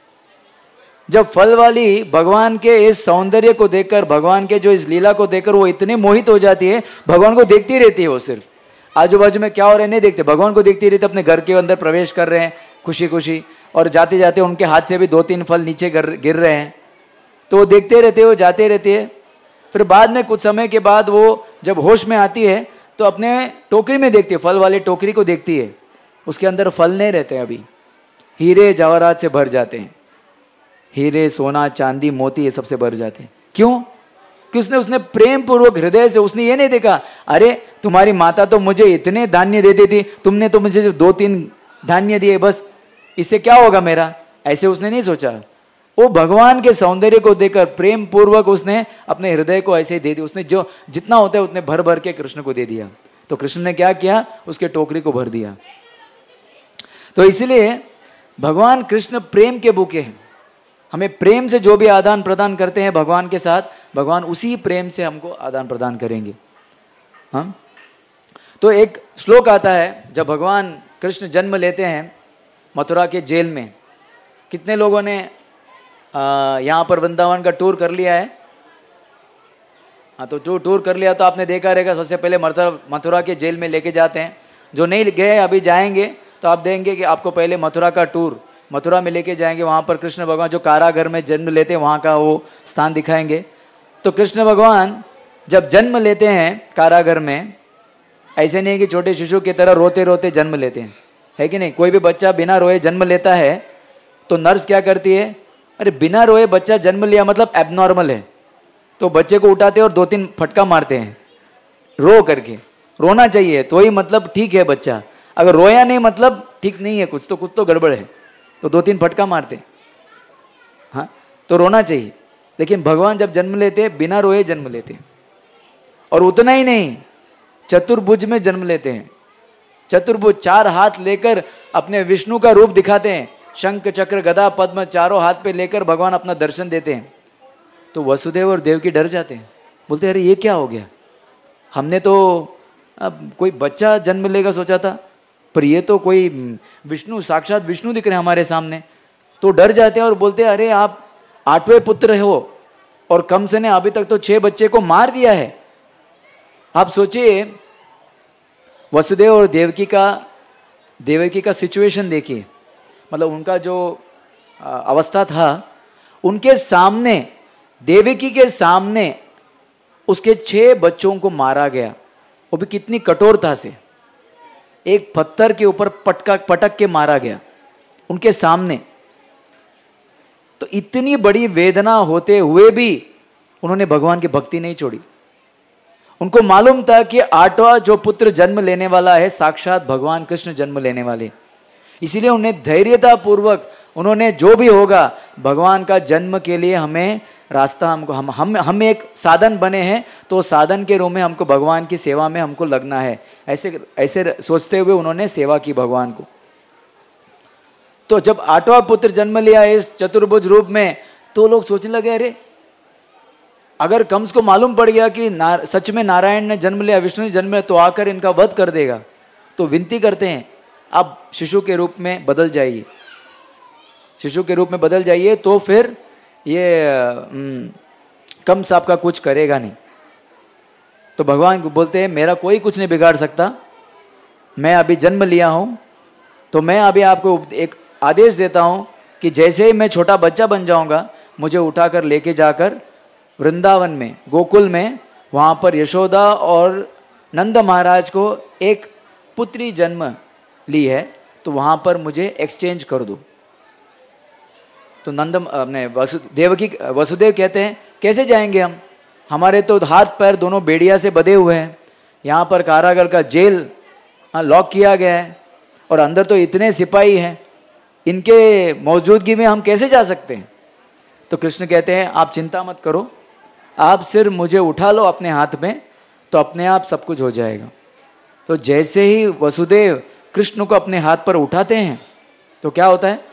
जब फल वाली भगवान के इस सौंदर्य को देखकर, भगवान के जो इस लीला को देखकर वो इतने मोहित हो जाती है, भगवान को देखती रहती है। वो सिर्फ आजू बाजू में क्या हो रहा है नहीं देखते, भगवान को देखती रहती, अपने घर के अंदर प्रवेश कर रहे हैं खुशी खुशी, और जाते जाते उनके हाथ से भी 2-3 फल नीचे गिर रहे हैं। तो वो देखते रहते, वो जाते रहते हैं। फिर बाद में कुछ समय के बाद वो जब होश में आती है तो अपने टोकरी में देखती है, फल वाली टोकरी को देखती है, उसके अंदर फल नहीं रहते, अभी हीरे जवाहरात से भर जाते हैं, हीरे सोना चांदी मोती ये सबसे भर जाते हैं। क्यों? कि उसने प्रेम पूर्वक हृदय से, उसने ये नहीं देखा अरे तुम्हारी माता तो मुझे इतने धान्य देती थी, तुमने तो मुझे 2-3 धान्य दिए, बस इससे क्या होगा मेरा, ऐसे उसने नहीं सोचा। वो भगवान के सौंदर्य को देखकर प्रेम पूर्वक उसने अपने हृदय को ऐसे दे दिया, उसने जो जितना होता है उतने भर भर के कृष्ण को दे दिया। तो कृष्ण ने क्या किया, उसके टोकरी को भर दिया। तो इसलिए भगवान कृष्ण प्रेम के भूखे हैं। हमें प्रेम से जो भी आदान प्रदान करते हैं भगवान के साथ, भगवान उसी प्रेम से हमको आदान प्रदान करेंगे। हाँ, तो एक श्लोक आता है, जब भगवान कृष्ण जन्म लेते हैं मथुरा के जेल में। कितने लोगों ने यहाँ पर वृंदावन का टूर कर लिया है? हाँ, तो जो टूर कर लिया तो आपने देखा रहेगा, सबसे पहले मथुरा के जेल में लेके जाते हैं। जो नहीं गए अभी जाएंगे तो आप देखेंगे कि आपको पहले मथुरा का टूर, मथुरा में लेके जाएंगे। वहाँ पर कृष्ण भगवान जो कारागर में जन्म लेते हैं वहाँ का वो स्थान दिखाएंगे। तो कृष्ण भगवान जब जन्म लेते हैं कारागर में, ऐसे नहीं कि छोटे शिशु की तरह रोते रोते जन्म लेते हैं, है कि नहीं? कोई भी बच्चा बिना रोए जन्म लेता है तो नर्स क्या करती है, अरे बिना रोए बच्चा जन्म लिया मतलब एबनॉर्मल है, तो बच्चे को उठाते हैं और 2-3 फटका मारते हैं रो करके। रोना चाहिए तो ही मतलब ठीक है बच्चा, अगर रोया नहीं मतलब ठीक नहीं है, कुछ तो गड़बड़ है, तो 2-3 फटका मारते। हाँ, तो रोना चाहिए। लेकिन भगवान जब जन्म लेते हैं बिना रोए जन्म लेते हैं। और उतना ही नहीं, चतुर्भुज में जन्म लेते हैं। चतुर्भुज 4 हाथ लेकर अपने विष्णु का रूप दिखाते हैं, शंख चक्र गदा पद्म चारों हाथ पे लेकर भगवान अपना दर्शन देते हैं। तो वसुदेव और देवकी डर जाते हैं, बोलते हैं अरे ये क्या हो गया, हमने तो अब कोई बच्चा जन्म लेगा सोचा था, पर ये तो कोई विष्णु, साक्षात विष्णु दिख रहे हैं हमारे सामने। तो डर जाते हैं और बोलते हैं अरे आप 8वें पुत्र हो और कंस ने अभी तक तो 6 बच्चे को मार दिया है। आप सोचिए वसुदेव और देवकी का सिचुएशन देखिए, मतलब उनका जो अवस्था था, उनके सामने, देवकी के सामने उसके 6 बच्चों को मारा गया, वो भी कितनी कठोरता से, एक पत्थर के ऊपर पटक के मारा गया उनके सामने। तो इतनी बड़ी वेदना होते हुए भी उन्होंने भगवान की भक्ति नहीं छोड़ी। उनको मालूम था कि 8वां जो पुत्र जन्म लेने वाला है साक्षात भगवान कृष्ण जन्म लेने वाले, इसीलिए उन्हें धैर्यता पूर्वक उन्होंने जो भी होगा भगवान का जन्म के लिए हमें रास्ता, हमको हम एक साधन बने हैं, तो साधन के रूप में हमको भगवान की सेवा में हमको लगना है, ऐसे सोचते हुए उन्होंने सेवा की भगवान को। तो जब 8वां पुत्र जन्म लिया इस चतुर्भुज रूप में, तो लोग सोचने लगे अरे अगर कंस को मालूम पड़ गया कि सच में नारायण ने जन्म लिया, विष्णु ने जन्म लिया, तो आकर इनका वध कर देगा। तो विनती करते हैं आप शिशु के रूप में बदल जाइए, शिशु के रूप में बदल जाइए, तो फिर ये कंस आपका कुछ करेगा नहीं। तो भगवान बोलते हैं मेरा कोई कुछ नहीं बिगाड़ सकता, मैं अभी जन्म लिया हूं, तो मैं अभी आपको एक आदेश देता हूं कि जैसे ही मैं छोटा बच्चा बन जाऊंगा, मुझे उठाकर लेके जाकर वृंदावन में, गोकुल में, वहां पर यशोदा और नंद महाराज को एक पुत्री जन्म ली है, तो वहां पर मुझे एक्सचेंज कर दो। तो वसुदेव कहते हैं कैसे जाएंगे हम, हमारे तो हाथ पैर दोनों बेड़िया से बंधे हुए हैं, यहाँ पर कारागार का जेल लॉक किया गया है, और अंदर तो इतने सिपाही हैं, इनके मौजूदगी में हम कैसे जा सकते हैं। तो कृष्ण कहते हैं आप चिंता मत करो, आप सिर्फ मुझे उठा लो अपने हाथ में, तो अपने आप सब कुछ हो जाएगा। तो जैसे ही वसुदेव कृष्ण को अपने हाथ पर उठाते हैं, तो क्या होता है,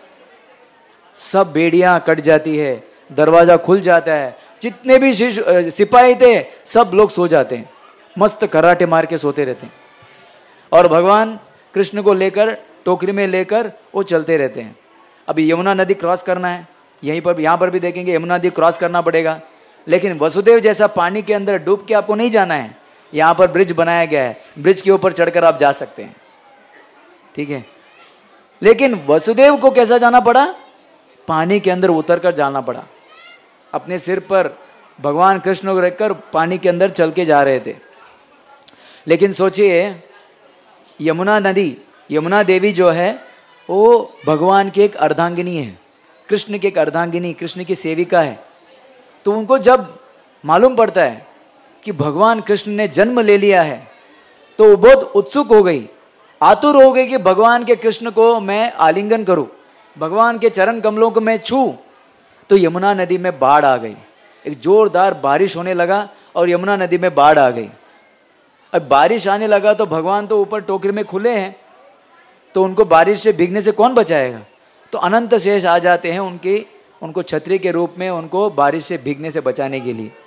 सब बेड़ियां कट जाती है, दरवाजा खुल जाता है, जितने भी सिपाही थे सब लोग सो जाते हैं, मस्त कराटे मार के सोते रहते हैं, और भगवान कृष्ण को लेकर टोकरी में लेकर वो चलते रहते हैं। अभी यमुना नदी क्रॉस करना है, यहीं पर यहाँ पर भी देखेंगे यमुना नदी क्रॉस करना पड़ेगा, लेकिन वसुदेव जैसा पानी के अंदर डूब के आपको नहीं जाना है, यहाँ पर ब्रिज बनाया गया है, ब्रिज के ऊपर चढ़कर आप जा सकते हैं, ठीक है। लेकिन वसुदेव को कैसा जाना पड़ा, पानी के अंदर उतरकर जाना पड़ा, अपने सिर पर भगवान कृष्ण को रखकर पानी के अंदर चल के जा रहे थे। लेकिन सोचिए यमुना नदी, यमुना देवी जो है वो भगवान की एक अर्धांगिनी है, कृष्ण की एक अर्धांगिनी, कृष्ण की सेविका है। तो उनको जब मालूम पड़ता है कि भगवान कृष्ण ने जन्म ले लिया है, तो वो बहुत उत्सुक हो गई, आतुर हो गई कि भगवान के कृष्ण को मैं आलिंगन करूं, भगवान के चरण कमलों को मैं छू। तो यमुना नदी में बाढ़ आ गई, एक जोरदार बारिश होने लगा और यमुना नदी में बाढ़ आ गई। अब बारिश आने लगा तो भगवान तो ऊपर टोकरी में खुले हैं, तो उनको बारिश से भीगने से कौन बचाएगा। तो अनंत शेष आ जाते हैं उनको छतरी के रूप में, उनको बारिश से भीगने से बचाने के लिए।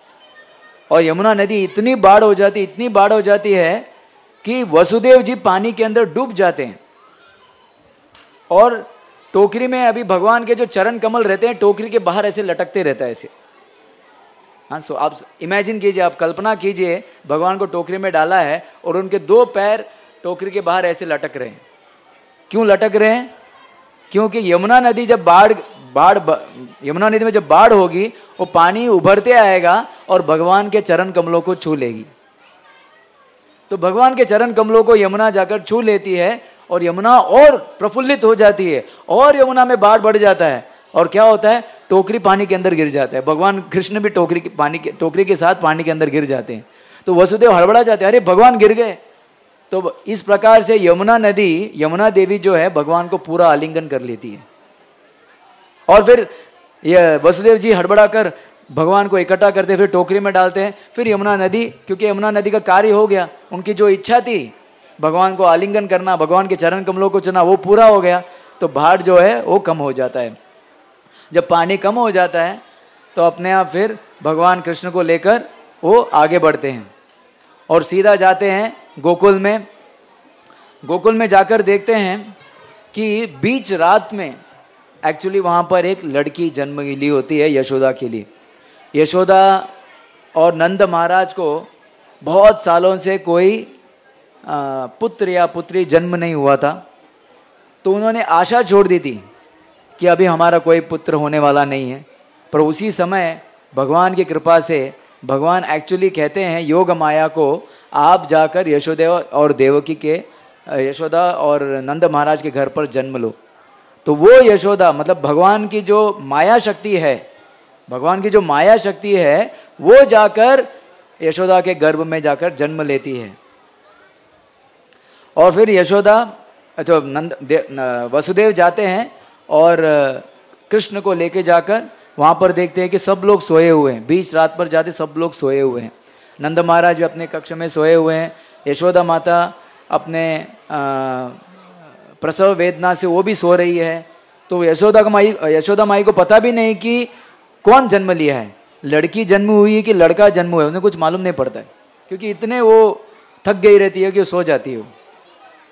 और यमुना नदी इतनी बाढ़ हो जाती है कि वसुदेव जी पानी के अंदर डूब जाते हैं, और टोकरी में अभी भगवान के जो चरण कमल रहते हैं टोकरी के बाहर ऐसे लटकते रहता है ऐसे। हाँ, सो आप इमेजिन कीजिए, आप कल्पना कीजिए, भगवान को टोकरी में डाला है और उनके 2 पैर टोकरी के बाहर ऐसे लटक रहे हैं। क्यों लटक रहे हैं, क्योंकि यमुना नदी में जब बाढ़ होगी, वो पानी उभरते आएगा और भगवान के चरण कमलों को छू लेगी। तो भगवान के चरण कमलों को यमुना जाकर छू लेती है, और यमुना और प्रफुल्लित हो जाती है, और यमुना में बाढ़ बढ़ जाता है, और क्या होता है, टोकरी पानी के अंदर गिर जाता है। भगवान कृष्ण भी टोकरी के साथ पानी के अंदर गिर जाते हैं। तो वसुदेव हड़बड़ा जाते हैं, अरे भगवान गिर गए। तो इस प्रकार से यमुना देवी जो है भगवान को पूरा आलिंगन कर लेती है, और फिर ये वसुदेव जी हड़बड़ा कर भगवान को इकट्ठा करते, फिर टोकरी में डालते हैं। फिर यमुना नदी, क्योंकि यमुना नदी का कार्य हो गया, उनकी जो इच्छा थी भगवान को आलिंगन करना, भगवान के चरण कमलों को चुना, वो पूरा हो गया। तो बाढ़ जो है वो कम हो जाता है। जब पानी कम हो जाता है तो अपने आप फिर भगवान कृष्ण को लेकर वो आगे बढ़ते हैं और सीधा जाते हैं गोकुल में। गोकुल में जाकर देखते हैं कि बीच रात में एक्चुअली वहाँ पर एक लड़की जन्म ली होती है यशोदा के लिए। यशोदा और नंद महाराज को बहुत सालों से कोई पुत्र या पुत्री जन्म नहीं हुआ था, तो उन्होंने आशा छोड़ दी थी कि अभी हमारा कोई पुत्र होने वाला नहीं है। पर उसी समय भगवान की कृपा से भगवान एक्चुअली कहते हैं योग माया को, आप जाकर यशोदा और नंद महाराज के घर पर जन्म लो। तो वो यशोदा मतलब भगवान की जो माया शक्ति है, वो जाकर यशोदा के गर्भ में जाकर जन्म लेती है। और फिर यशोदा तो वसुदेव जाते हैं और कृष्ण को लेके जाकर वहां पर देखते हैं कि सब लोग सोए हुए हैं। बीच रात पर जाते सब लोग सोए हुए हैं। नंद महाराज भी अपने कक्ष में सोए हुए हैं। यशोदा माता अपने प्रसव वेदना से वो भी सो रही है। तो यशोदा माई को पता भी नहीं कि कौन जन्म लिया है, लड़की जन्म हुई है कि लड़का जन्म हुआ है, उन्हें कुछ मालूम नहीं पड़ता है, क्योंकि इतने वो थक गई रहती है कि सो जाती है।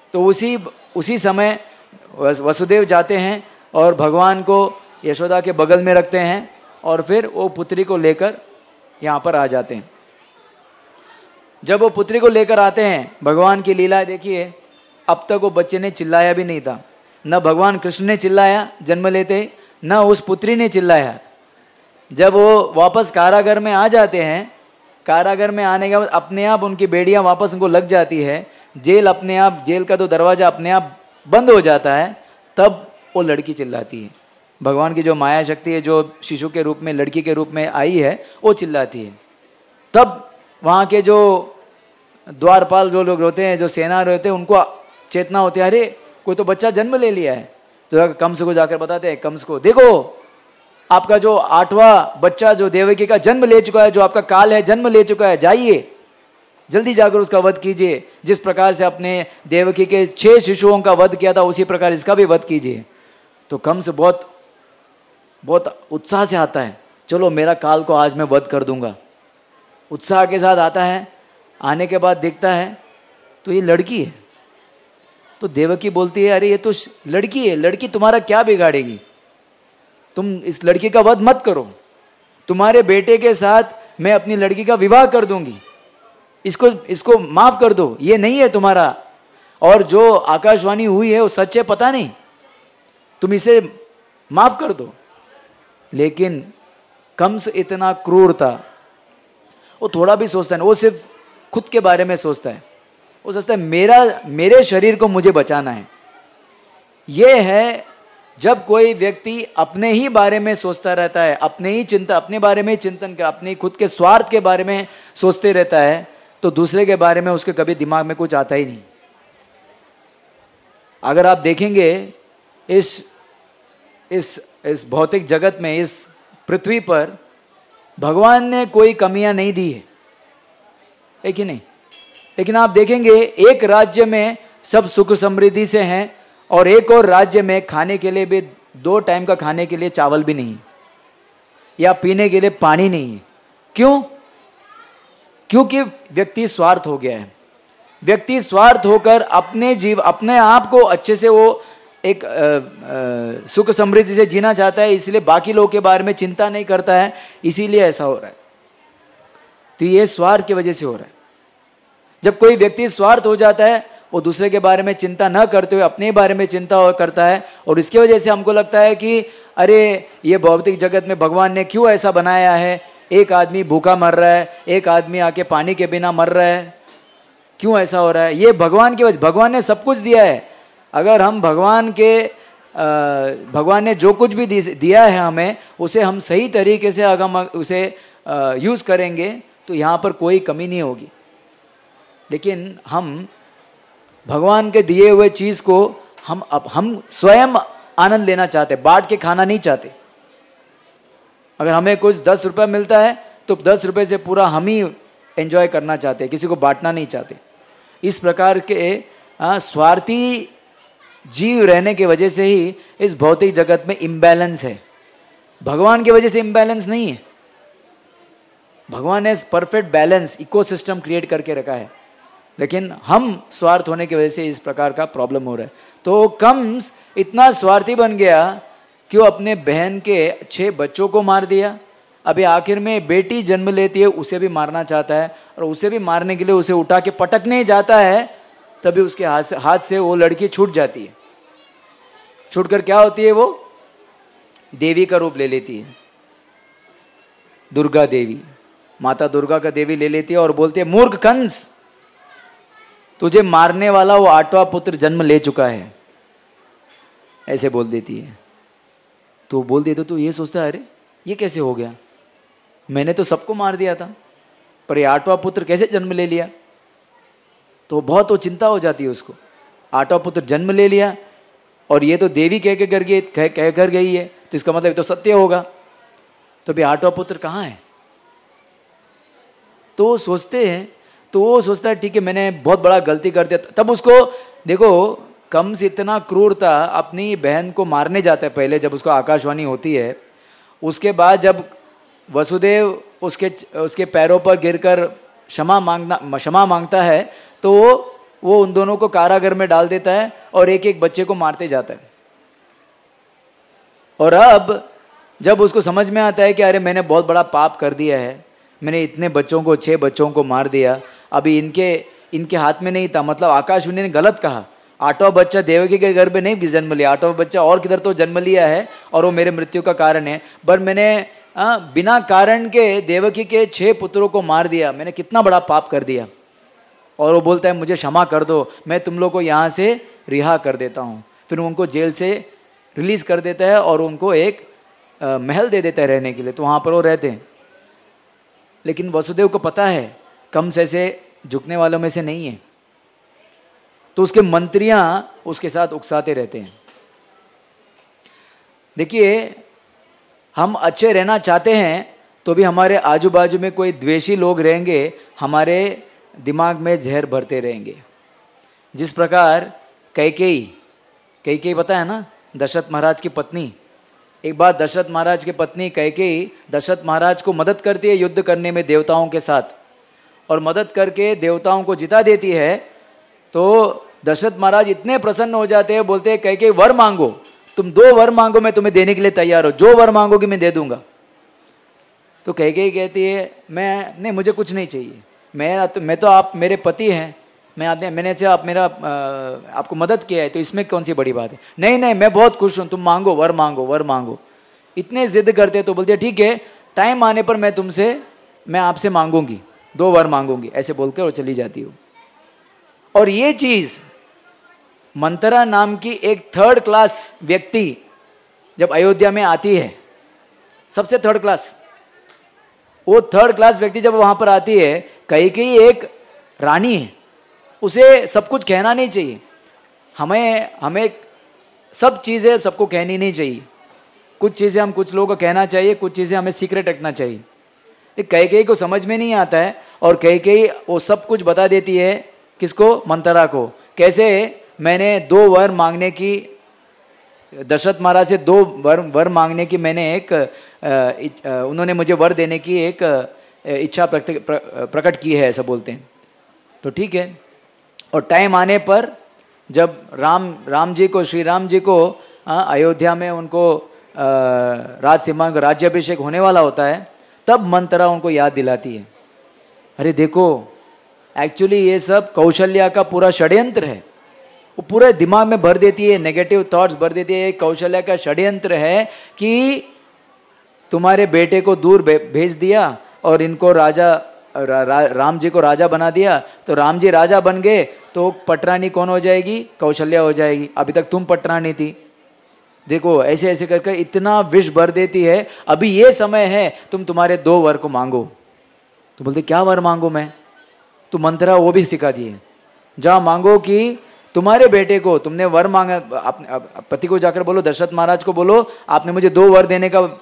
तो उसी समय वसुदेव जाते हैं और भगवान को यशोदा के बगल में रखते हैं और फिर वो पुत्री को लेकर यहाँ पर आ जाते हैं। जब वो पुत्री को लेकर आते हैं, भगवान की लीला देखिए, अब तक वो बच्चे ने चिल्लाया भी नहीं था, न भगवान कृष्ण ने चिल्लाया जन्म लेते, न उस पुत्री ने चिल्लाया। जब वो वापस कारागार में आ जाते हैं, कारागार में आने के बाद अपने आप उनकी बेड़ियां वापस उनको लग जाती है, जेल अपने आप, जेल का तो दरवाजा अपने आप बंद हो जाता है, तब वो लड़की चिल्लाती है। भगवान की जो माया शक्ति है, जो शिशु के रूप में, लड़की के रूप में आई है, वो चिल्लाती है। तब वहाँ के जो द्वारपाल जो लोग होते हैं, जो सेना रहते हैं, उनको चेतना होती है, अरे कोई तो बच्चा जन्म ले लिया है। तो कंस को जाकर बताते हैं, कंस को, देखो आपका जो 8वां बच्चा जो देवकी का जन्म ले चुका है, जो आपका काल है जन्म ले चुका है, जाइए जल्दी जाकर उसका वध कीजिए। जिस प्रकार से अपने देवकी के 6 शिशुओं का वध किया था, उसी प्रकार इसका भी वध कीजिए। तो कंस बहुत उत्साह से आता है, चलो मेरा काल को आज मैं वध कर दूंगा। उत्साह के साथ आता है, आने के बाद देखता है तो ये लड़की है। तो देवकी बोलती है, अरे ये तो लड़की है, लड़की तुम्हारा क्या बिगाड़ेगी, तुम इस लड़की का वध मत करो, तुम्हारे बेटे के साथ मैं अपनी लड़की का विवाह कर दूंगी, इसको माफ कर दो, ये नहीं है तुम्हारा, और जो आकाशवाणी हुई है वो सच है, पता नहीं, तुम इसे माफ कर दो। लेकिन कंस इतना क्रूर था, वो थोड़ा भी सोचता नहीं, वो सिर्फ खुद के बारे में सोचता है। वो सोचता है मेरे शरीर को मुझे बचाना है। ये है जब कोई व्यक्ति अपने ही बारे में सोचता रहता है, अपने बारे में चिंतन कर, अपने खुद के स्वार्थ के बारे में सोचते रहता है, तो दूसरे के बारे में उसके कभी दिमाग में कुछ आता ही नहीं। अगर आप देखेंगे इस भौतिक जगत में, इस पृथ्वी पर भगवान ने कोई कमियां नहीं दी है कि नहीं? लेकिन आप देखेंगे एक राज्य में सब सुख समृद्धि से हैं और एक और राज्य में खाने के लिए भी 2 टाइम का खाने के लिए चावल भी नहीं, या पीने के लिए पानी नहीं है। क्यों? क्योंकि व्यक्ति स्वार्थ हो गया है। व्यक्ति स्वार्थ होकर अपने आप को अच्छे से वो एक सुख समृद्धि से जीना चाहता है, इसलिए बाकी लोगों के बारे में चिंता नहीं करता है, इसीलिए ऐसा हो रहा है। तो ये स्वार्थ की वजह से हो रहा है। जब कोई व्यक्ति स्वार्थ हो जाता है, वो दूसरे के बारे में चिंता न करते हुए अपने बारे में चिंता करता है, और इसकी वजह से हमको लगता है कि अरे ये भौतिक जगत में भगवान ने क्यों ऐसा बनाया है, एक आदमी भूखा मर रहा है, एक आदमी आके पानी के बिना मर रहा है, क्यों ऐसा हो रहा है? ये भगवान की वजह, भगवान ने सब कुछ दिया है। अगर हम भगवान ने जो कुछ भी दिया है हमें, उसे हम सही तरीके से अगर हम उसे यूज करेंगे तो यहाँ पर कोई कमी नहीं होगी। लेकिन हम भगवान के दिए हुए चीज को हम स्वयं आनंद लेना चाहते, बांट के खाना नहीं चाहते। अगर हमें कुछ 10 रुपए मिलता है तो 10 रुपए से पूरा हम ही एंजॉय करना चाहते, किसी को बांटना नहीं चाहते। इस प्रकार के स्वार्थी जीव रहने की वजह से ही इस भौतिक जगत में इम्बैलेंस है। भगवान की वजह से इम्बैलेंस नहीं है। भगवान ने परफेक्ट बैलेंस इकोसिस्टम क्रिएट करके रखा है, लेकिन हम स्वार्थ होने की वजह से इस प्रकार का प्रॉब्लम हो रहा है। तो कंस इतना स्वार्थी बन गया कि वो अपने बहन के 6 बच्चों को मार दिया। अभी आखिर में बेटी जन्म लेती है, उसे भी मारना चाहता है, और उसे भी मारने के लिए उसे उठा के पटकने जाता है, तभी उसके हाथ से वो लड़की छूट जाती है। छूटकर क्या होती है? वो देवी का रूप ले लेती है, दुर्गा देवी, माता दुर्गा का देवी ले लेती है और बोलती है, मूर्ख कंस, तुझे मारने वाला वो 8वां पुत्र जन्म ले चुका है, ऐसे बोल देती है। तो बोल देते तो ये सोचता है, अरे ये कैसे हो गया, मैंने तो सबको मार दिया था, पर ये 8वां पुत्र कैसे जन्म ले लिया? तो बहुत वो चिंता हो जाती है उसको। 8वां पुत्र जन्म ले लिया और ये तो देवी कह कर गई है, तो इसका मतलब तो सत्य होगा। तो भी 8वां पुत्र कहाँ है? तो वो सोचता है ठीक है, मैंने बहुत बड़ा गलती कर दिया। तब उसको देखो, कंस इतना क्रूर था, अपनी बहन को मारने जाता है पहले, जब उसको आकाशवाणी होती है। उसके बाद जब वसुदेव उसके पैरों पर गिरकर क्षमा मांगता है, तो वो उन दोनों को कारागार में डाल देता है और एक एक बच्चे को मारते जाता है। और अब जब उसको समझ में आता है कि अरे मैंने बहुत बड़ा पाप कर दिया है, मैंने इतने बच्चों को 6 बच्चों को मार दिया, अभी इनके हाथ में नहीं था। मतलब आकाशवाणी ने गलत कहा, 8वां बच्चा देवकी के घर में नहीं जन्म लिया, 8वां बच्चा और किधर तो जन्म लिया है और वो मेरे मृत्यु का कारण है। पर मैंने बिना कारण के देवकी के 6 पुत्रों को मार दिया, मैंने कितना बड़ा पाप कर दिया। और वो बोलता है मुझे क्षमा कर दो, मैं तुम लोग को यहाँ से रिहा कर देता हूँ। फिर उनको जेल से रिलीज कर देता है और उनको एक महल दे देता है रहने के लिए, तो वहाँ पर वो रहते हैं। लेकिन वसुदेव को पता है कंस ऐसे झुकने वालों में से नहीं है, तो उसके मंत्रियां उसके साथ उकसाते रहते हैं। देखिए, हम अच्छे रहना चाहते हैं तो भी हमारे आजू बाजू में कोई द्वेषी लोग रहेंगे, हमारे दिमाग में जहर भरते रहेंगे। जिस प्रकार कैकेयी पता है ना, दशरथ महाराज की पत्नी। एक बार दशरथ महाराज की पत्नी कैकेयी दशरथ महाराज को मदद करती है युद्ध करने में देवताओं के साथ, और मदद करके देवताओं को जिता देती है। तो दशरथ महाराज इतने प्रसन्न हो जाते हैं, बोलते हैं कैकेयी वर मांगो, तुम 2 वर मांगो, मैं तुम्हें देने के लिए तैयार हूं, जो वर मांगोगी मैं दे दूंगा। तो कैकेयी कहती है नहीं, मुझे कुछ नहीं चाहिए, मैं तो आप मेरे पति हैं, मैंने से आपको मदद किया है, तो इसमें कौन सी बड़ी बात है। नहीं, मैं बहुत खुश हूं, तुम मांगो, वर मांगो। इतने जिद करते तो बोलते ठीक है, टाइम आने पर मैं आपसे मांगूंगी, 2 वर मांगूंगी, ऐसे बोलकर वो चली जाती हूँ। और ये चीज मंथरा नाम की एक 3rd क्लास व्यक्ति जब अयोध्या में आती है, सबसे 3rd क्लास, वो 3rd क्लास व्यक्ति जब वहां पर आती है, कैकेयी एक रानी है, उसे सब कुछ कहना नहीं चाहिए। हमें सब चीजें सबको कहनी नहीं चाहिए, कुछ चीजें हम कुछ लोगों को कहना चाहिए, कुछ चीजें हमें सीक्रेट रखना चाहिए। कैकेयी को समझ में नहीं आता है और कैकेयी वो सब कुछ बता देती है। किसको? मंथरा को। कैसे? मैंने 2 वर मांगने की, दशरथ महाराज से 2 वर मांगने की मैंने उन्होंने मुझे वर देने की एक इच्छा प्रकट की है, ऐसा बोलते हैं। तो ठीक है, और टाइम आने पर जब श्री राम जी को अयोध्या में उनको राजसिम्हा राज्याभिषेक होने वाला होता है, तब मंथरा उनको याद दिलाती है, अरे देखो एक्चुअली ये सब कौशल्या का पूरा षड्यंत्र है। वो पूरे दिमाग में भर देती है, नेगेटिव थॉट्स भर देती है। कौशल्या का षड्यंत्र है कि तुम्हारे बेटे को दूर भेज दिया और इनको राम जी को राजा बना दिया, तो राम जी राजा बन गए तो पटरानी कौन हो जाएगी? कौशल्या हो जाएगी। अभी तक तुम पटरानी थी। देखो ऐसे ऐसे करके इतना विष भर देती है। अभी ये समय है, तुम्हारे 2 वर को मांगो। तो बोलते क्या वर मांगो मैं? तो मंथरा वो भी सिखा दी है, जहां मांगो कि तुम्हारे बेटे को तुमने वर मांगा, पति को जाकर बोलो, दशरथ महाराज को बोलो, आपने मुझे 2 वर देने का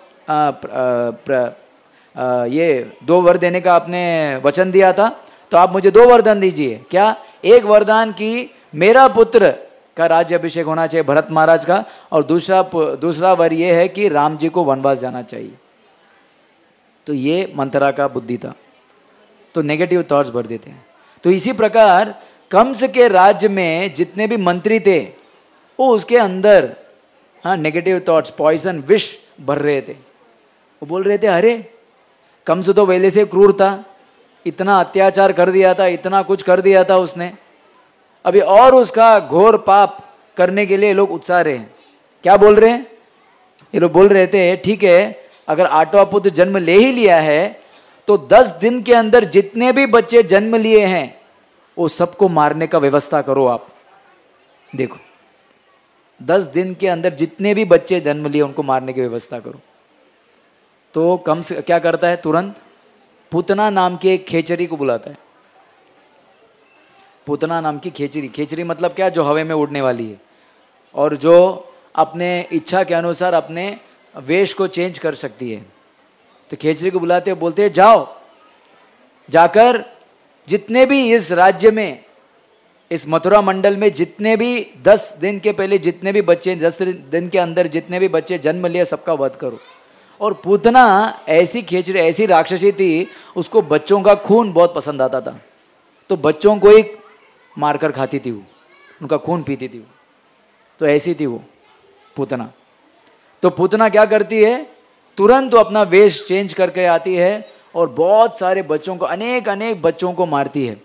ये 2 वर देने का आपने वचन दिया था, तो आप मुझे 2 वरदान दीजिए। क्या? एक वरदान की मेरा पुत्र का राज्य अभिषेक होना चाहिए, भरत महाराज का, और दूसरा वर ये है कि राम जी को वनवास जाना चाहिए। तो ये मंथरा का बुद्धि था। तो नेगेटिव थॉट्स भर देते हैं। तो इसी प्रकार कंस के राज्य में जितने भी मंत्री थे, वो उसके अंदर नेगेटिव थॉट्स, पॉइजन, विष भर रहे थे। वो बोल रहे थे अरे कंस तो पहले से क्रूर था, इतना अत्याचार कर दिया था, इतना कुछ कर दिया था उसने, अभी और उसका घोर पाप करने के लिए लोग उत्साह रहे हैं। क्या बोल रहे हैं ये लोग? बोल रहे थे ठीक है, अगर 8वां पुत्र जन्म ले ही लिया है तो 10 दिन के अंदर जितने भी बच्चे जन्म लिए हैं वो सबको मारने का व्यवस्था करो। आप देखो 10 दिन के अंदर जितने भी बच्चे जन्म लिए उनको मारने की व्यवस्था करो। तो कंस क्या करता है? तुरंत पूतना नाम की एक खेचरी को बुलाता है। पूतना नाम की खेचरी मतलब क्या? जो हवा में उड़ने वाली है और जो अपने इच्छा के अनुसार अपने वेश को चेंज कर सकती है। तो खेचरी को बुलाते हैं, बोलते हैं जाओ, जाकर जितने भी इस राज्य में, इस मथुरा मंडल में जितने भी 10 दिन के पहले जितने भी बच्चे, 10 दिन के अंदर जितने भी बच्चे जन्म लिए सबका वध करो। और पूतना ऐसी खेचरी, ऐसी राक्षसी थी, उसको बच्चों का खून बहुत पसंद आता था। तो बच्चों को एक मारकर खाती थी वो, उनका खून पीती थी वो। तो ऐसी थी वो पूतना। तो पूतना क्या करती है, तुरंत वो अपना वेश चेंज करके आती है और बहुत सारे बच्चों को, अनेक अनेक बच्चों को मारती है।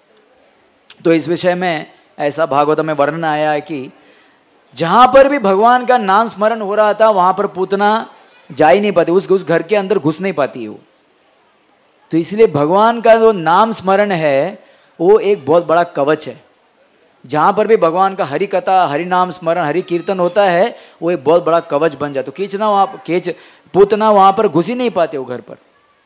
तो इस विषय में ऐसा भागवत में वर्णन आया है कि जहां पर भी भगवान का नाम स्मरण हो रहा था वहां पर पूतना जा ही नहीं पाती, उस घर के अंदर घुस नहीं पाती वो। तो इसलिए भगवान का जो नाम स्मरण है वो एक बहुत बड़ा कवच है। जहां पर भी भगवान का हरि कथा, हरि नाम स्मरण, हरि कीर्तन होता है वो एक बहुत बड़ा कवच बन जाता। तो पूतना वहां पर घुस ही नहीं पाते वो घर पर।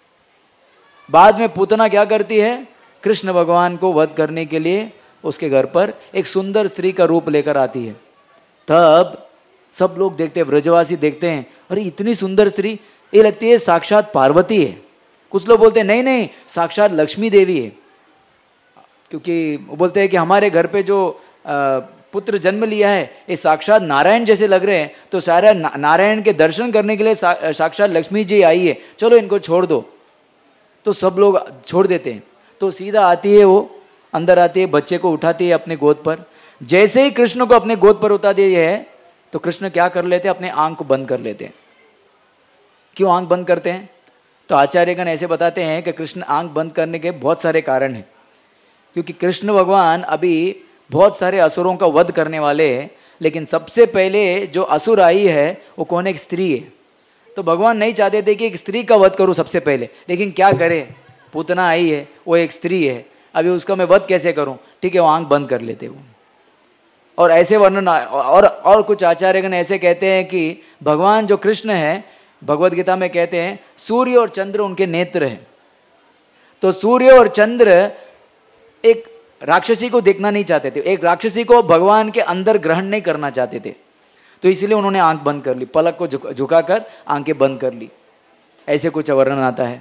बाद में पूतना क्या करती है, कृष्ण भगवान को वध करने के लिए उसके घर पर एक सुंदर स्त्री का रूप लेकर आती है। तब सब लोग देखते हैं, व्रजवासी देखते हैं, अरे इतनी सुंदर स्त्री, ये लगती है साक्षात पार्वती है। कुछ लोग बोलते हैं नहीं नहीं, साक्षात लक्ष्मी देवी है, क्योंकि वो बोलते हैं कि हमारे घर पे जो पुत्र जन्म लिया है ये साक्षात नारायण जैसे लग रहे हैं, तो सारा नारायण के दर्शन करने के लिए साक्षात लक्ष्मी जी आई है, चलो इनको छोड़ दो। तो सब लोग छोड़ देते हैं। तो सीधा आती है वो, अंदर आती है, बच्चे को उठाती है अपने गोद पर। जैसे ही कृष्ण को अपने गोद पर उठा दिया है तो कृष्ण क्या कर लेते हैं, अपने आंख को बंद कर लेते हैं। क्यों आंख बंद करते हैं? तो आचार्यगण ऐसे बताते हैं कि कृष्ण आंख बंद करने के बहुत सारे कारण हैं। क्योंकि कृष्ण भगवान अभी बहुत सारे असुरों का वध करने वाले हैं, लेकिन सबसे पहले जो असुर आई है वो कौन है? एक स्त्री है। तो भगवान नहीं चाहते थे कि एक स्त्री का वध करूं सबसे पहले, लेकिन क्या करे, पूतना आई है, वो एक स्त्री है, अभी उसका मैं वध कैसे करूं? ठीक है, वो आंख बंद कर लेते वो। और ऐसे वर्णन और कुछ आचार्यगण ऐसे कहते हैं कि भगवान जो कृष्ण है, भगवत गीता में कहते हैं सूर्य और चंद्र उनके नेत्र हैं। तो सूर्य और चंद्र एक राक्षसी को देखना नहीं चाहते थे, एक राक्षसी को भगवान के अंदर ग्रहण नहीं करना चाहते थे, तो इसलिए उन्होंने आंख बंद कर ली, पलक को झुकाकर आंखें बंद कर ली। ऐसे कुछ वर्णन आता है।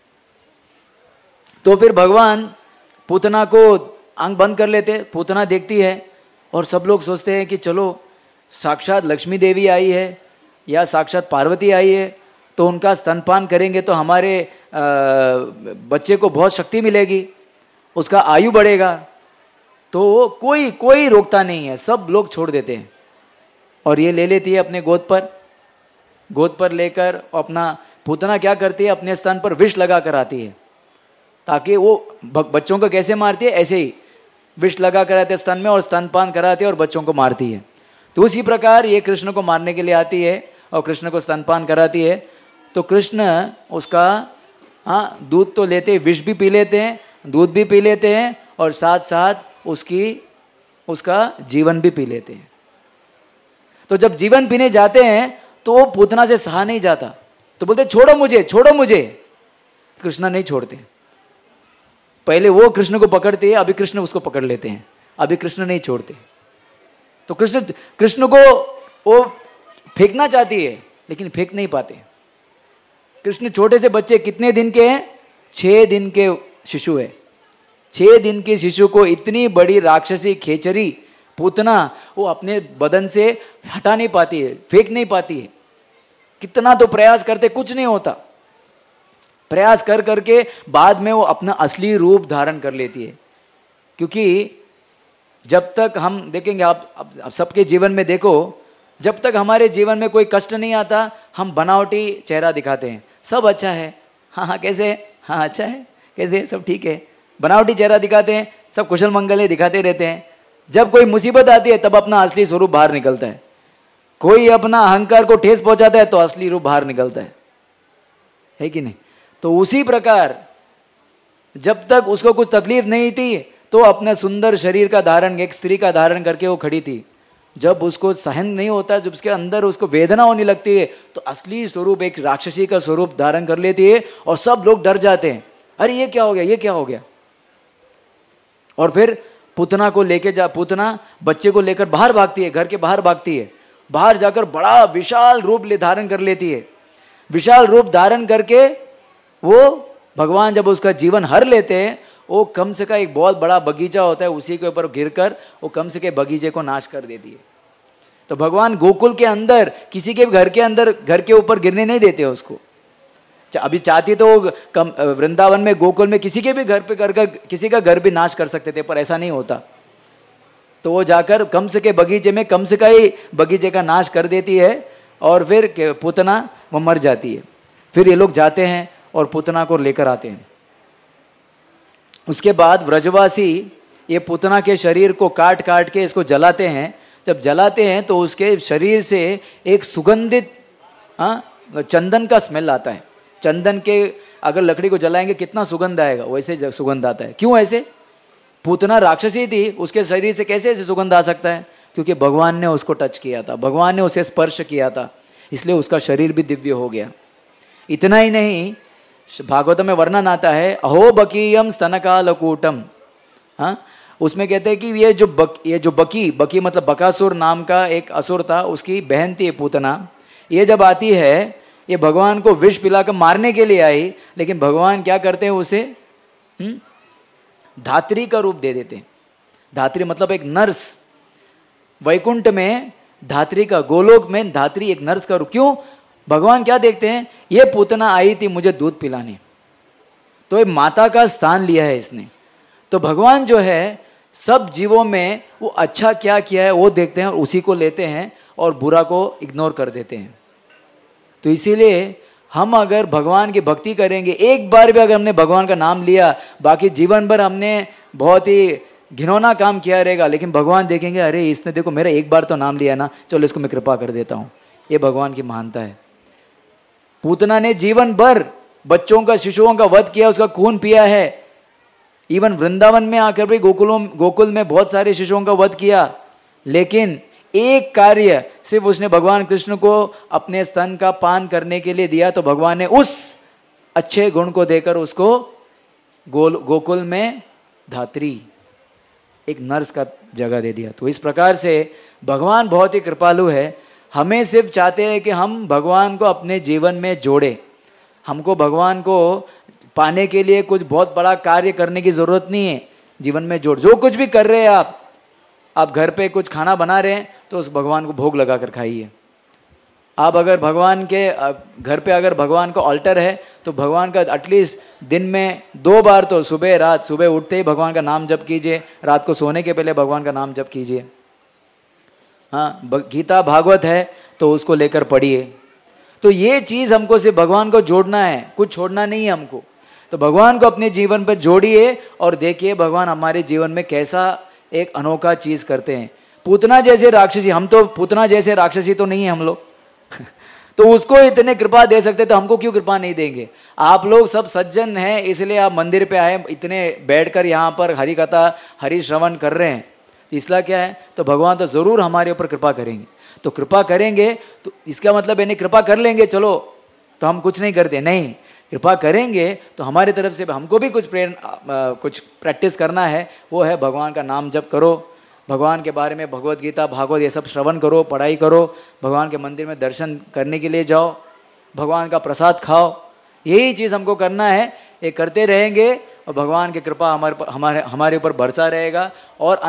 तो फिर भगवान पूतना को आंख बंद कर लेते, पूतना देखती है और सब लोग सोचते हैं कि चलो साक्षात लक्ष्मी देवी आई है या साक्षात पार्वती आई है, तो उनका स्तनपान करेंगे तो हमारे बच्चे को बहुत शक्ति मिलेगी, उसका आयु बढ़ेगा। तो कोई रोकता नहीं है, सब लोग छोड़ देते हैं। और ये ले लेती है अपने गोद पर लेकर अपना, पूतना क्या करती है, अपने स्तन पर विष लगा कर आती है, ताकि वो बच्चों को कैसे मारती है, ऐसे ही विष लगा कर आते स्तन में और स्तनपान कराती है और बच्चों को मारती है। तो उसी प्रकार ये कृष्ण को मारने के लिए आती है और कृष्ण को स्तनपान कराती है। तो कृष्ण उसका दूध तो लेते हैं, विष भी पी लेते हैं, दूध भी पी लेते हैं और साथ साथ उसका जीवन भी पी लेते हैं। तो जब जीवन पीने जाते हैं तो वो पूतना से सहा नहीं जाता, तो बोलते छोड़ो मुझे, छोड़ो मुझे। कृष्ण नहीं छोड़ते, पहले वो कृष्ण को पकड़ते हैं, अभी कृष्ण उसको पकड़ लेते हैं, अभी कृष्ण नहीं छोड़ते। तो कृष्ण को वो फेंकना चाहती है लेकिन फेंक नहीं पाते। कृष्ण छोटे से बच्चे, कितने दिन के हैं? 6 दिन के शिशु है। 6 दिन के शिशु को इतनी बड़ी राक्षसी खेचरी पूतना वो अपने बदन से हटा नहीं पाती है, फेंक नहीं पाती है। कितना तो प्रयास करते, कुछ नहीं होता। प्रयास कर करके बाद में वो अपना असली रूप धारण कर लेती है। क्योंकि जब तक हम देखेंगे, आप सबके जीवन में देखो, जब तक हमारे जीवन में कोई कष्ट नहीं आता हम बनावटी चेहरा दिखाते हैं, सब अच्छा है, हाँ कैसे, हाँ अच्छा है, कैसे, सब ठीक है, बनावटी चेहरा दिखाते हैं, सब कुशल मंगल है दिखाते रहते हैं। जब कोई मुसीबत आती है तब अपना असली स्वरूप बाहर निकलता है। कोई अपना अहंकार को ठेस पहुंचाता है तो असली रूप बाहर निकलता है कि नहीं? तो उसी प्रकार जब तक उसको कुछ तकलीफ नहीं थी तो अपने सुंदर शरीर का धारण, एक स्त्री का धारण करके वो खड़ी थी। जब उसको सहन नहीं होता, जब उसके अंदर उसको वेदना होने लगती है तो असली स्वरूप एक राक्षसी का स्वरूप धारण कर लेती है और सब लोग डर जाते हैं, अरे ये क्या हो गया, ये क्या हो गया। और फिर पूतना को लेके पूतना बच्चे को लेकर बाहर भागती है, घर के बाहर भागती है। बाहर जाकर बड़ा विशाल रूप धारण कर लेती है। विशाल रूप धारण करके वो भगवान जब उसका जीवन हर लेते हैं, वो कम से कम एक बहुत बड़ा बगीचा होता है, उसी के ऊपर गिरकर वो कम से कम बगीचे को नाश कर देती है। तो भगवान गोकुल के अंदर किसी के घर के अंदर, घर के ऊपर गिरने नहीं देते उसको। अभी चाहती तो वृंदावन में, गोकुल में किसी के भी घर पे कर किसी का घर भी नाश कर सकते थे, पर ऐसा नहीं होता। तो वो जाकर कंस के बगीचे में कंस का ही बगीचे का नाश कर देती है और फिर पूतना वो मर जाती है। फिर ये लोग जाते हैं और पूतना को लेकर आते हैं। उसके बाद व्रजवासी ये पूतना के शरीर को काट काट के इसको जलाते हैं। जब जलाते हैं तो उसके शरीर से एक सुगंधित चंदन का स्मेल आता है। चंदन के अगर लकड़ी को जलाएंगे कितना सुगंध आएगा, वैसे सुगंध आता है। क्यों ऐसे? पूतना राक्षसी थी, उसके शरीर से कैसे ऐसे सुगंध आ सकता है? क्योंकि भगवान ने उसको टच किया था, भगवान ने उसे स्पर्श किया था, इसलिए उसका शरीर भी दिव्य हो गया। इतना ही नहीं, भागवत में वर्णन आता है अहो बकीयम स्तनकालकूटम। हाँ, उसमें कहते हैं कि ये जो बकी मतलब बकासुर नाम का एक असुर था, उसकी बहन थी पूतना। ये जब आती है, ये भगवान को विष पिलाकर मारने के लिए आई, लेकिन भगवान क्या करते हैं, उसे धात्री का रूप दे देते हैं। धात्री मतलब एक नर्स। वैकुंठ में धात्री का, गोलोक में धात्री एक नर्स का रूप। क्यों? भगवान क्या देखते हैं, ये पूतना आई थी मुझे दूध पिलाने, तो ये माता का स्थान लिया है इसने। तो भगवान जो है सब जीवों में वो अच्छा क्या किया है वो देखते हैं और उसी को लेते हैं और बुरा को इग्नोर कर देते हैं। तो इसीलिए हम अगर भगवान की भक्ति करेंगे, एक बार भी अगर हमने भगवान का नाम लिया, बाकी जीवन भर हमने बहुत ही घिनौना काम किया रहेगा, लेकिन भगवान देखेंगे अरे इसने देखो मेरा एक बार तो नाम लिया ना, चलो इसको मैं कृपा कर देता हूँ। ये भगवान की महानता है। पूतना ने जीवन भर बच्चों का, शिशुओं का वध किया, उसका खून पिया है। इवन वृंदावन में आकर भी गोकुल में बहुत सारे शिशुओं का वध किया, लेकिन एक कार्य सिर्फ उसने भगवान कृष्ण को अपने स्तन का पान करने के लिए दिया, तो भगवान ने उस अच्छे गुण को देकर उसको गोकुल में धात्री, एक नर्स का जगह दे दिया। तो इस प्रकार से भगवान बहुत ही कृपालु है। हमें सिर्फ चाहते हैं कि हम भगवान को अपने जीवन में जोड़े। हमको भगवान को पाने के लिए कुछ बहुत बड़ा कार्य करने की जरूरत नहीं है। जीवन में जोड़, जो कुछ भी कर रहे हैं आप घर पे कुछ खाना बना रहे हैं तो उस भगवान को भोग लगा कर खाइए। आप अगर भगवान के घर पे अगर भगवान का ऑल्टर है तो भगवान का एटलीस्ट दिन में 2 बार तो सुबह रात, सुबह उठते ही भगवान का नाम जप कीजिए, रात को सोने के पहले भगवान का नाम जप कीजिए। हाँ, गीता भागवत है तो उसको लेकर पढ़िए। तो ये चीज हमको सिर्फ भगवान को जोड़ना है, कुछ छोड़ना नहीं है हमको। तो भगवान को अपने जीवन पर जोड़िए और देखिए भगवान हमारे जीवन में कैसा एक अनोखा चीज करते हैं। पूतना जैसे राक्षसी, हम तो पूतना जैसे राक्षसी तो नहीं है हम लोग तो उसको इतने कृपा दे सकते तो हमको क्यों कृपा नहीं देंगे? आप लोग सब सज्जन हैं, इसलिए आप मंदिर पे आए, इतने बैठकर यहाँ पर हरि कथा हरि श्रवण कर रहे हैं, तो इसलिए क्या है, तो भगवान तो जरूर हमारे ऊपर कृपा करेंगे। तो कृपा करेंगे तो इसका मतलब यानी कृपा कर लेंगे चलो तो हम कुछ नहीं करते, नहीं, कृपा करेंगे तो हमारी तरफ से हमको भी कुछ कुछ प्रैक्टिस करना है। वो है भगवान का नाम जप करो, भगवान के बारे में भगवत गीता भागवत ये सब श्रवण करो, पढ़ाई करो, भगवान के मंदिर में दर्शन करने के लिए जाओ, भगवान का प्रसाद खाओ। यही चीज़ हमको करना है। ये करते रहेंगे और भगवान की कृपा हमारे ऊपर बरसा रहेगा। और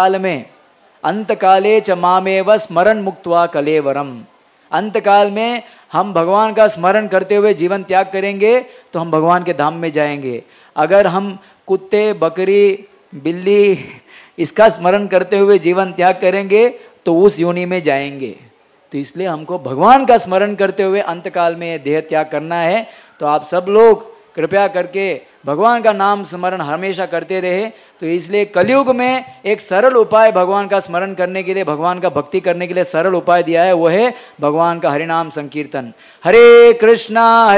अंत काले च मामेव स्मरण मुक्त्वा कलेवरम, अंतकाल में हम भगवान का स्मरण करते हुए जीवन त्याग करेंगे तो हम भगवान के धाम में जाएंगे। अगर हम कुत्ते, बकरी, बिल्ली इसका स्मरण करते हुए जीवन त्याग करेंगे तो उस योनि में जाएंगे। तो इसलिए हमको भगवान का स्मरण करते हुए अंतकाल में देह त्याग करना है। तो आप सब लोग कृपया करके भगवान का नाम स्मरण हमेशा करते रहे। तो इसलिए कलयुग में एक सरल उपाय भगवान का स्मरण करने के लिए, भगवान का भक्ति करने के लिए सरल उपाय दिया है, वो है भगवान का हरिनाम संकीर्तन। हरे कृष्णा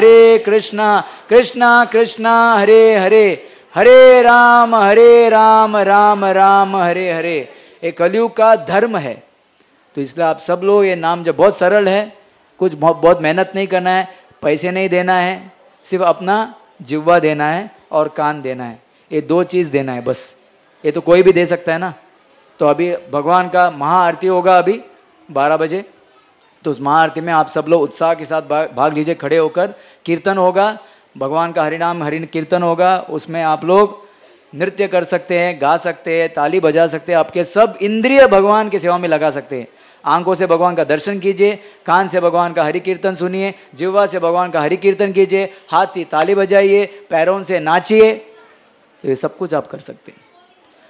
कृष्णा कृष्णा हरे हरे, हरे राम राम राम हरे हरे। एक कलयुग का धर्म है। तो इसलिए आप सब लोग ये नाम जो बहुत सरल है, कुछ बहुत मेहनत नहीं करना है, पैसे नहीं देना है, सिर्फ अपना जिह्वा देना है और कान देना है, ये 2 चीज़ देना है बस। ये तो कोई भी दे सकता है ना। तो अभी भगवान का महाआरती होगा अभी 12 बजे, तो उस महाआरती में आप सब लोग उत्साह के साथ भाग लीजिए, खड़े होकर। कीर्तन होगा, भगवान का हरिनाम हरि कीर्तन होगा, उसमें आप लोग नृत्य कर सकते हैं, गा सकते हैं, ताली बजा सकते हैं, आपके सब इंद्रिय भगवान की सेवा में लगा सकते हैं। आंखों से भगवान का दर्शन कीजिए, कान से भगवान का हरि कीर्तन सुनिए, जिह्वा से भगवान का हरि कीर्तन कीजिए, हाथ से ताली बजाइए, पैरों से नाचिए। तो ये सब कुछ आप कर सकते हैं।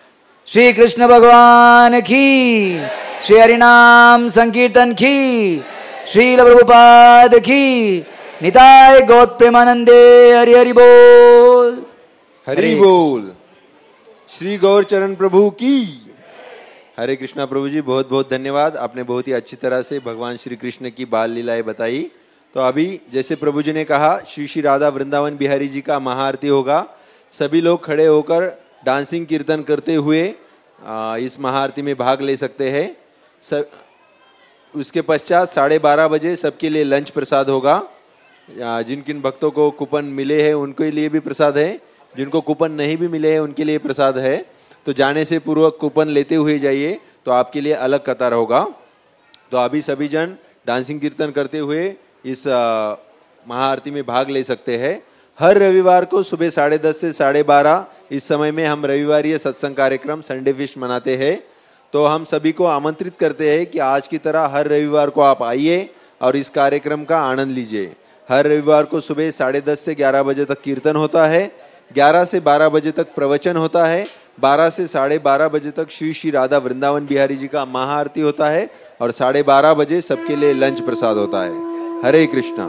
श्री कृष्ण भगवान की, श्री हरिनाम संकीर्तन की, श्रील प्रभुपाद की, निताय गौर प्रेमानंदे। हरि हरि बोल। हरि बोल। श्री गौर चरण प्रभु की। हरे कृष्णा प्रभु जी, बहुत बहुत धन्यवाद। आपने बहुत ही अच्छी तरह से भगवान श्री कृष्ण की बाल लीलाएं बताई। तो अभी जैसे प्रभु जी ने कहा, श्री श्री राधा वृंदावन बिहारी जी का महाआरती होगा। सभी लोग खड़े होकर डांसिंग कीर्तन करते हुए इस महाआरती में भाग ले सकते हैं। उसके पश्चात 12:30 बजे सबके लिए लंच प्रसाद होगा। जिन किन भक्तों को कूपन मिले हैं उनके लिए भी प्रसाद है, जिनको कूपन नहीं भी मिले हैं उनके लिए प्रसाद है। तो जाने से पूर्व कूपन लेते हुए जाइए, तो आपके लिए अलग कतार होगा। तो अभी सभी जन डांसिंग कीर्तन करते हुए इस महाआरती में भाग ले सकते हैं। हर रविवार को सुबह 10:30 से 12:30 इस समय में हम रविवारीय सत्संग कार्यक्रम संडे फिस्ट मनाते हैं। तो हम सभी को आमंत्रित करते हैं कि आज की तरह हर रविवार को आप आइए और इस कार्यक्रम का आनंद लीजिए। हर रविवार को सुबह 10:30 से 11 बजे तक कीर्तन होता है, 11 से 12 बजे तक प्रवचन होता है, 12 से 12:30 बजे तक श्री श्री राधा वृंदावन बिहारी जी का महाआरती होता है और 12:30 बजे सबके लिए लंच प्रसाद होता है। हरे कृष्णा।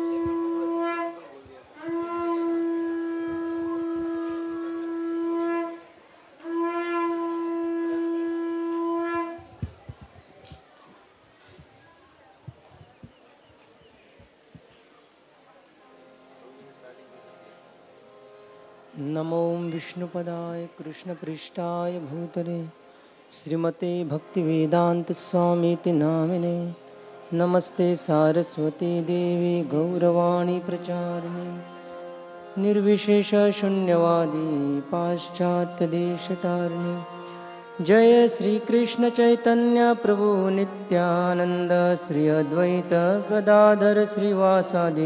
नमो विष्णुपदाय कृष्णपृष्ठाय भूतले श्रीमते भक्तिवेदांत स्वामीति नामिने। नमस्ते सारस्वती देवी गौरवाणी प्रचारिणे, निर्विशेष शून्यवादी पाश्चात्य देशतारिणे। जय श्री कृष्ण चैतन्य प्रभु नित्यानंद, श्री अद्वैत गदाधर श्रीवासादि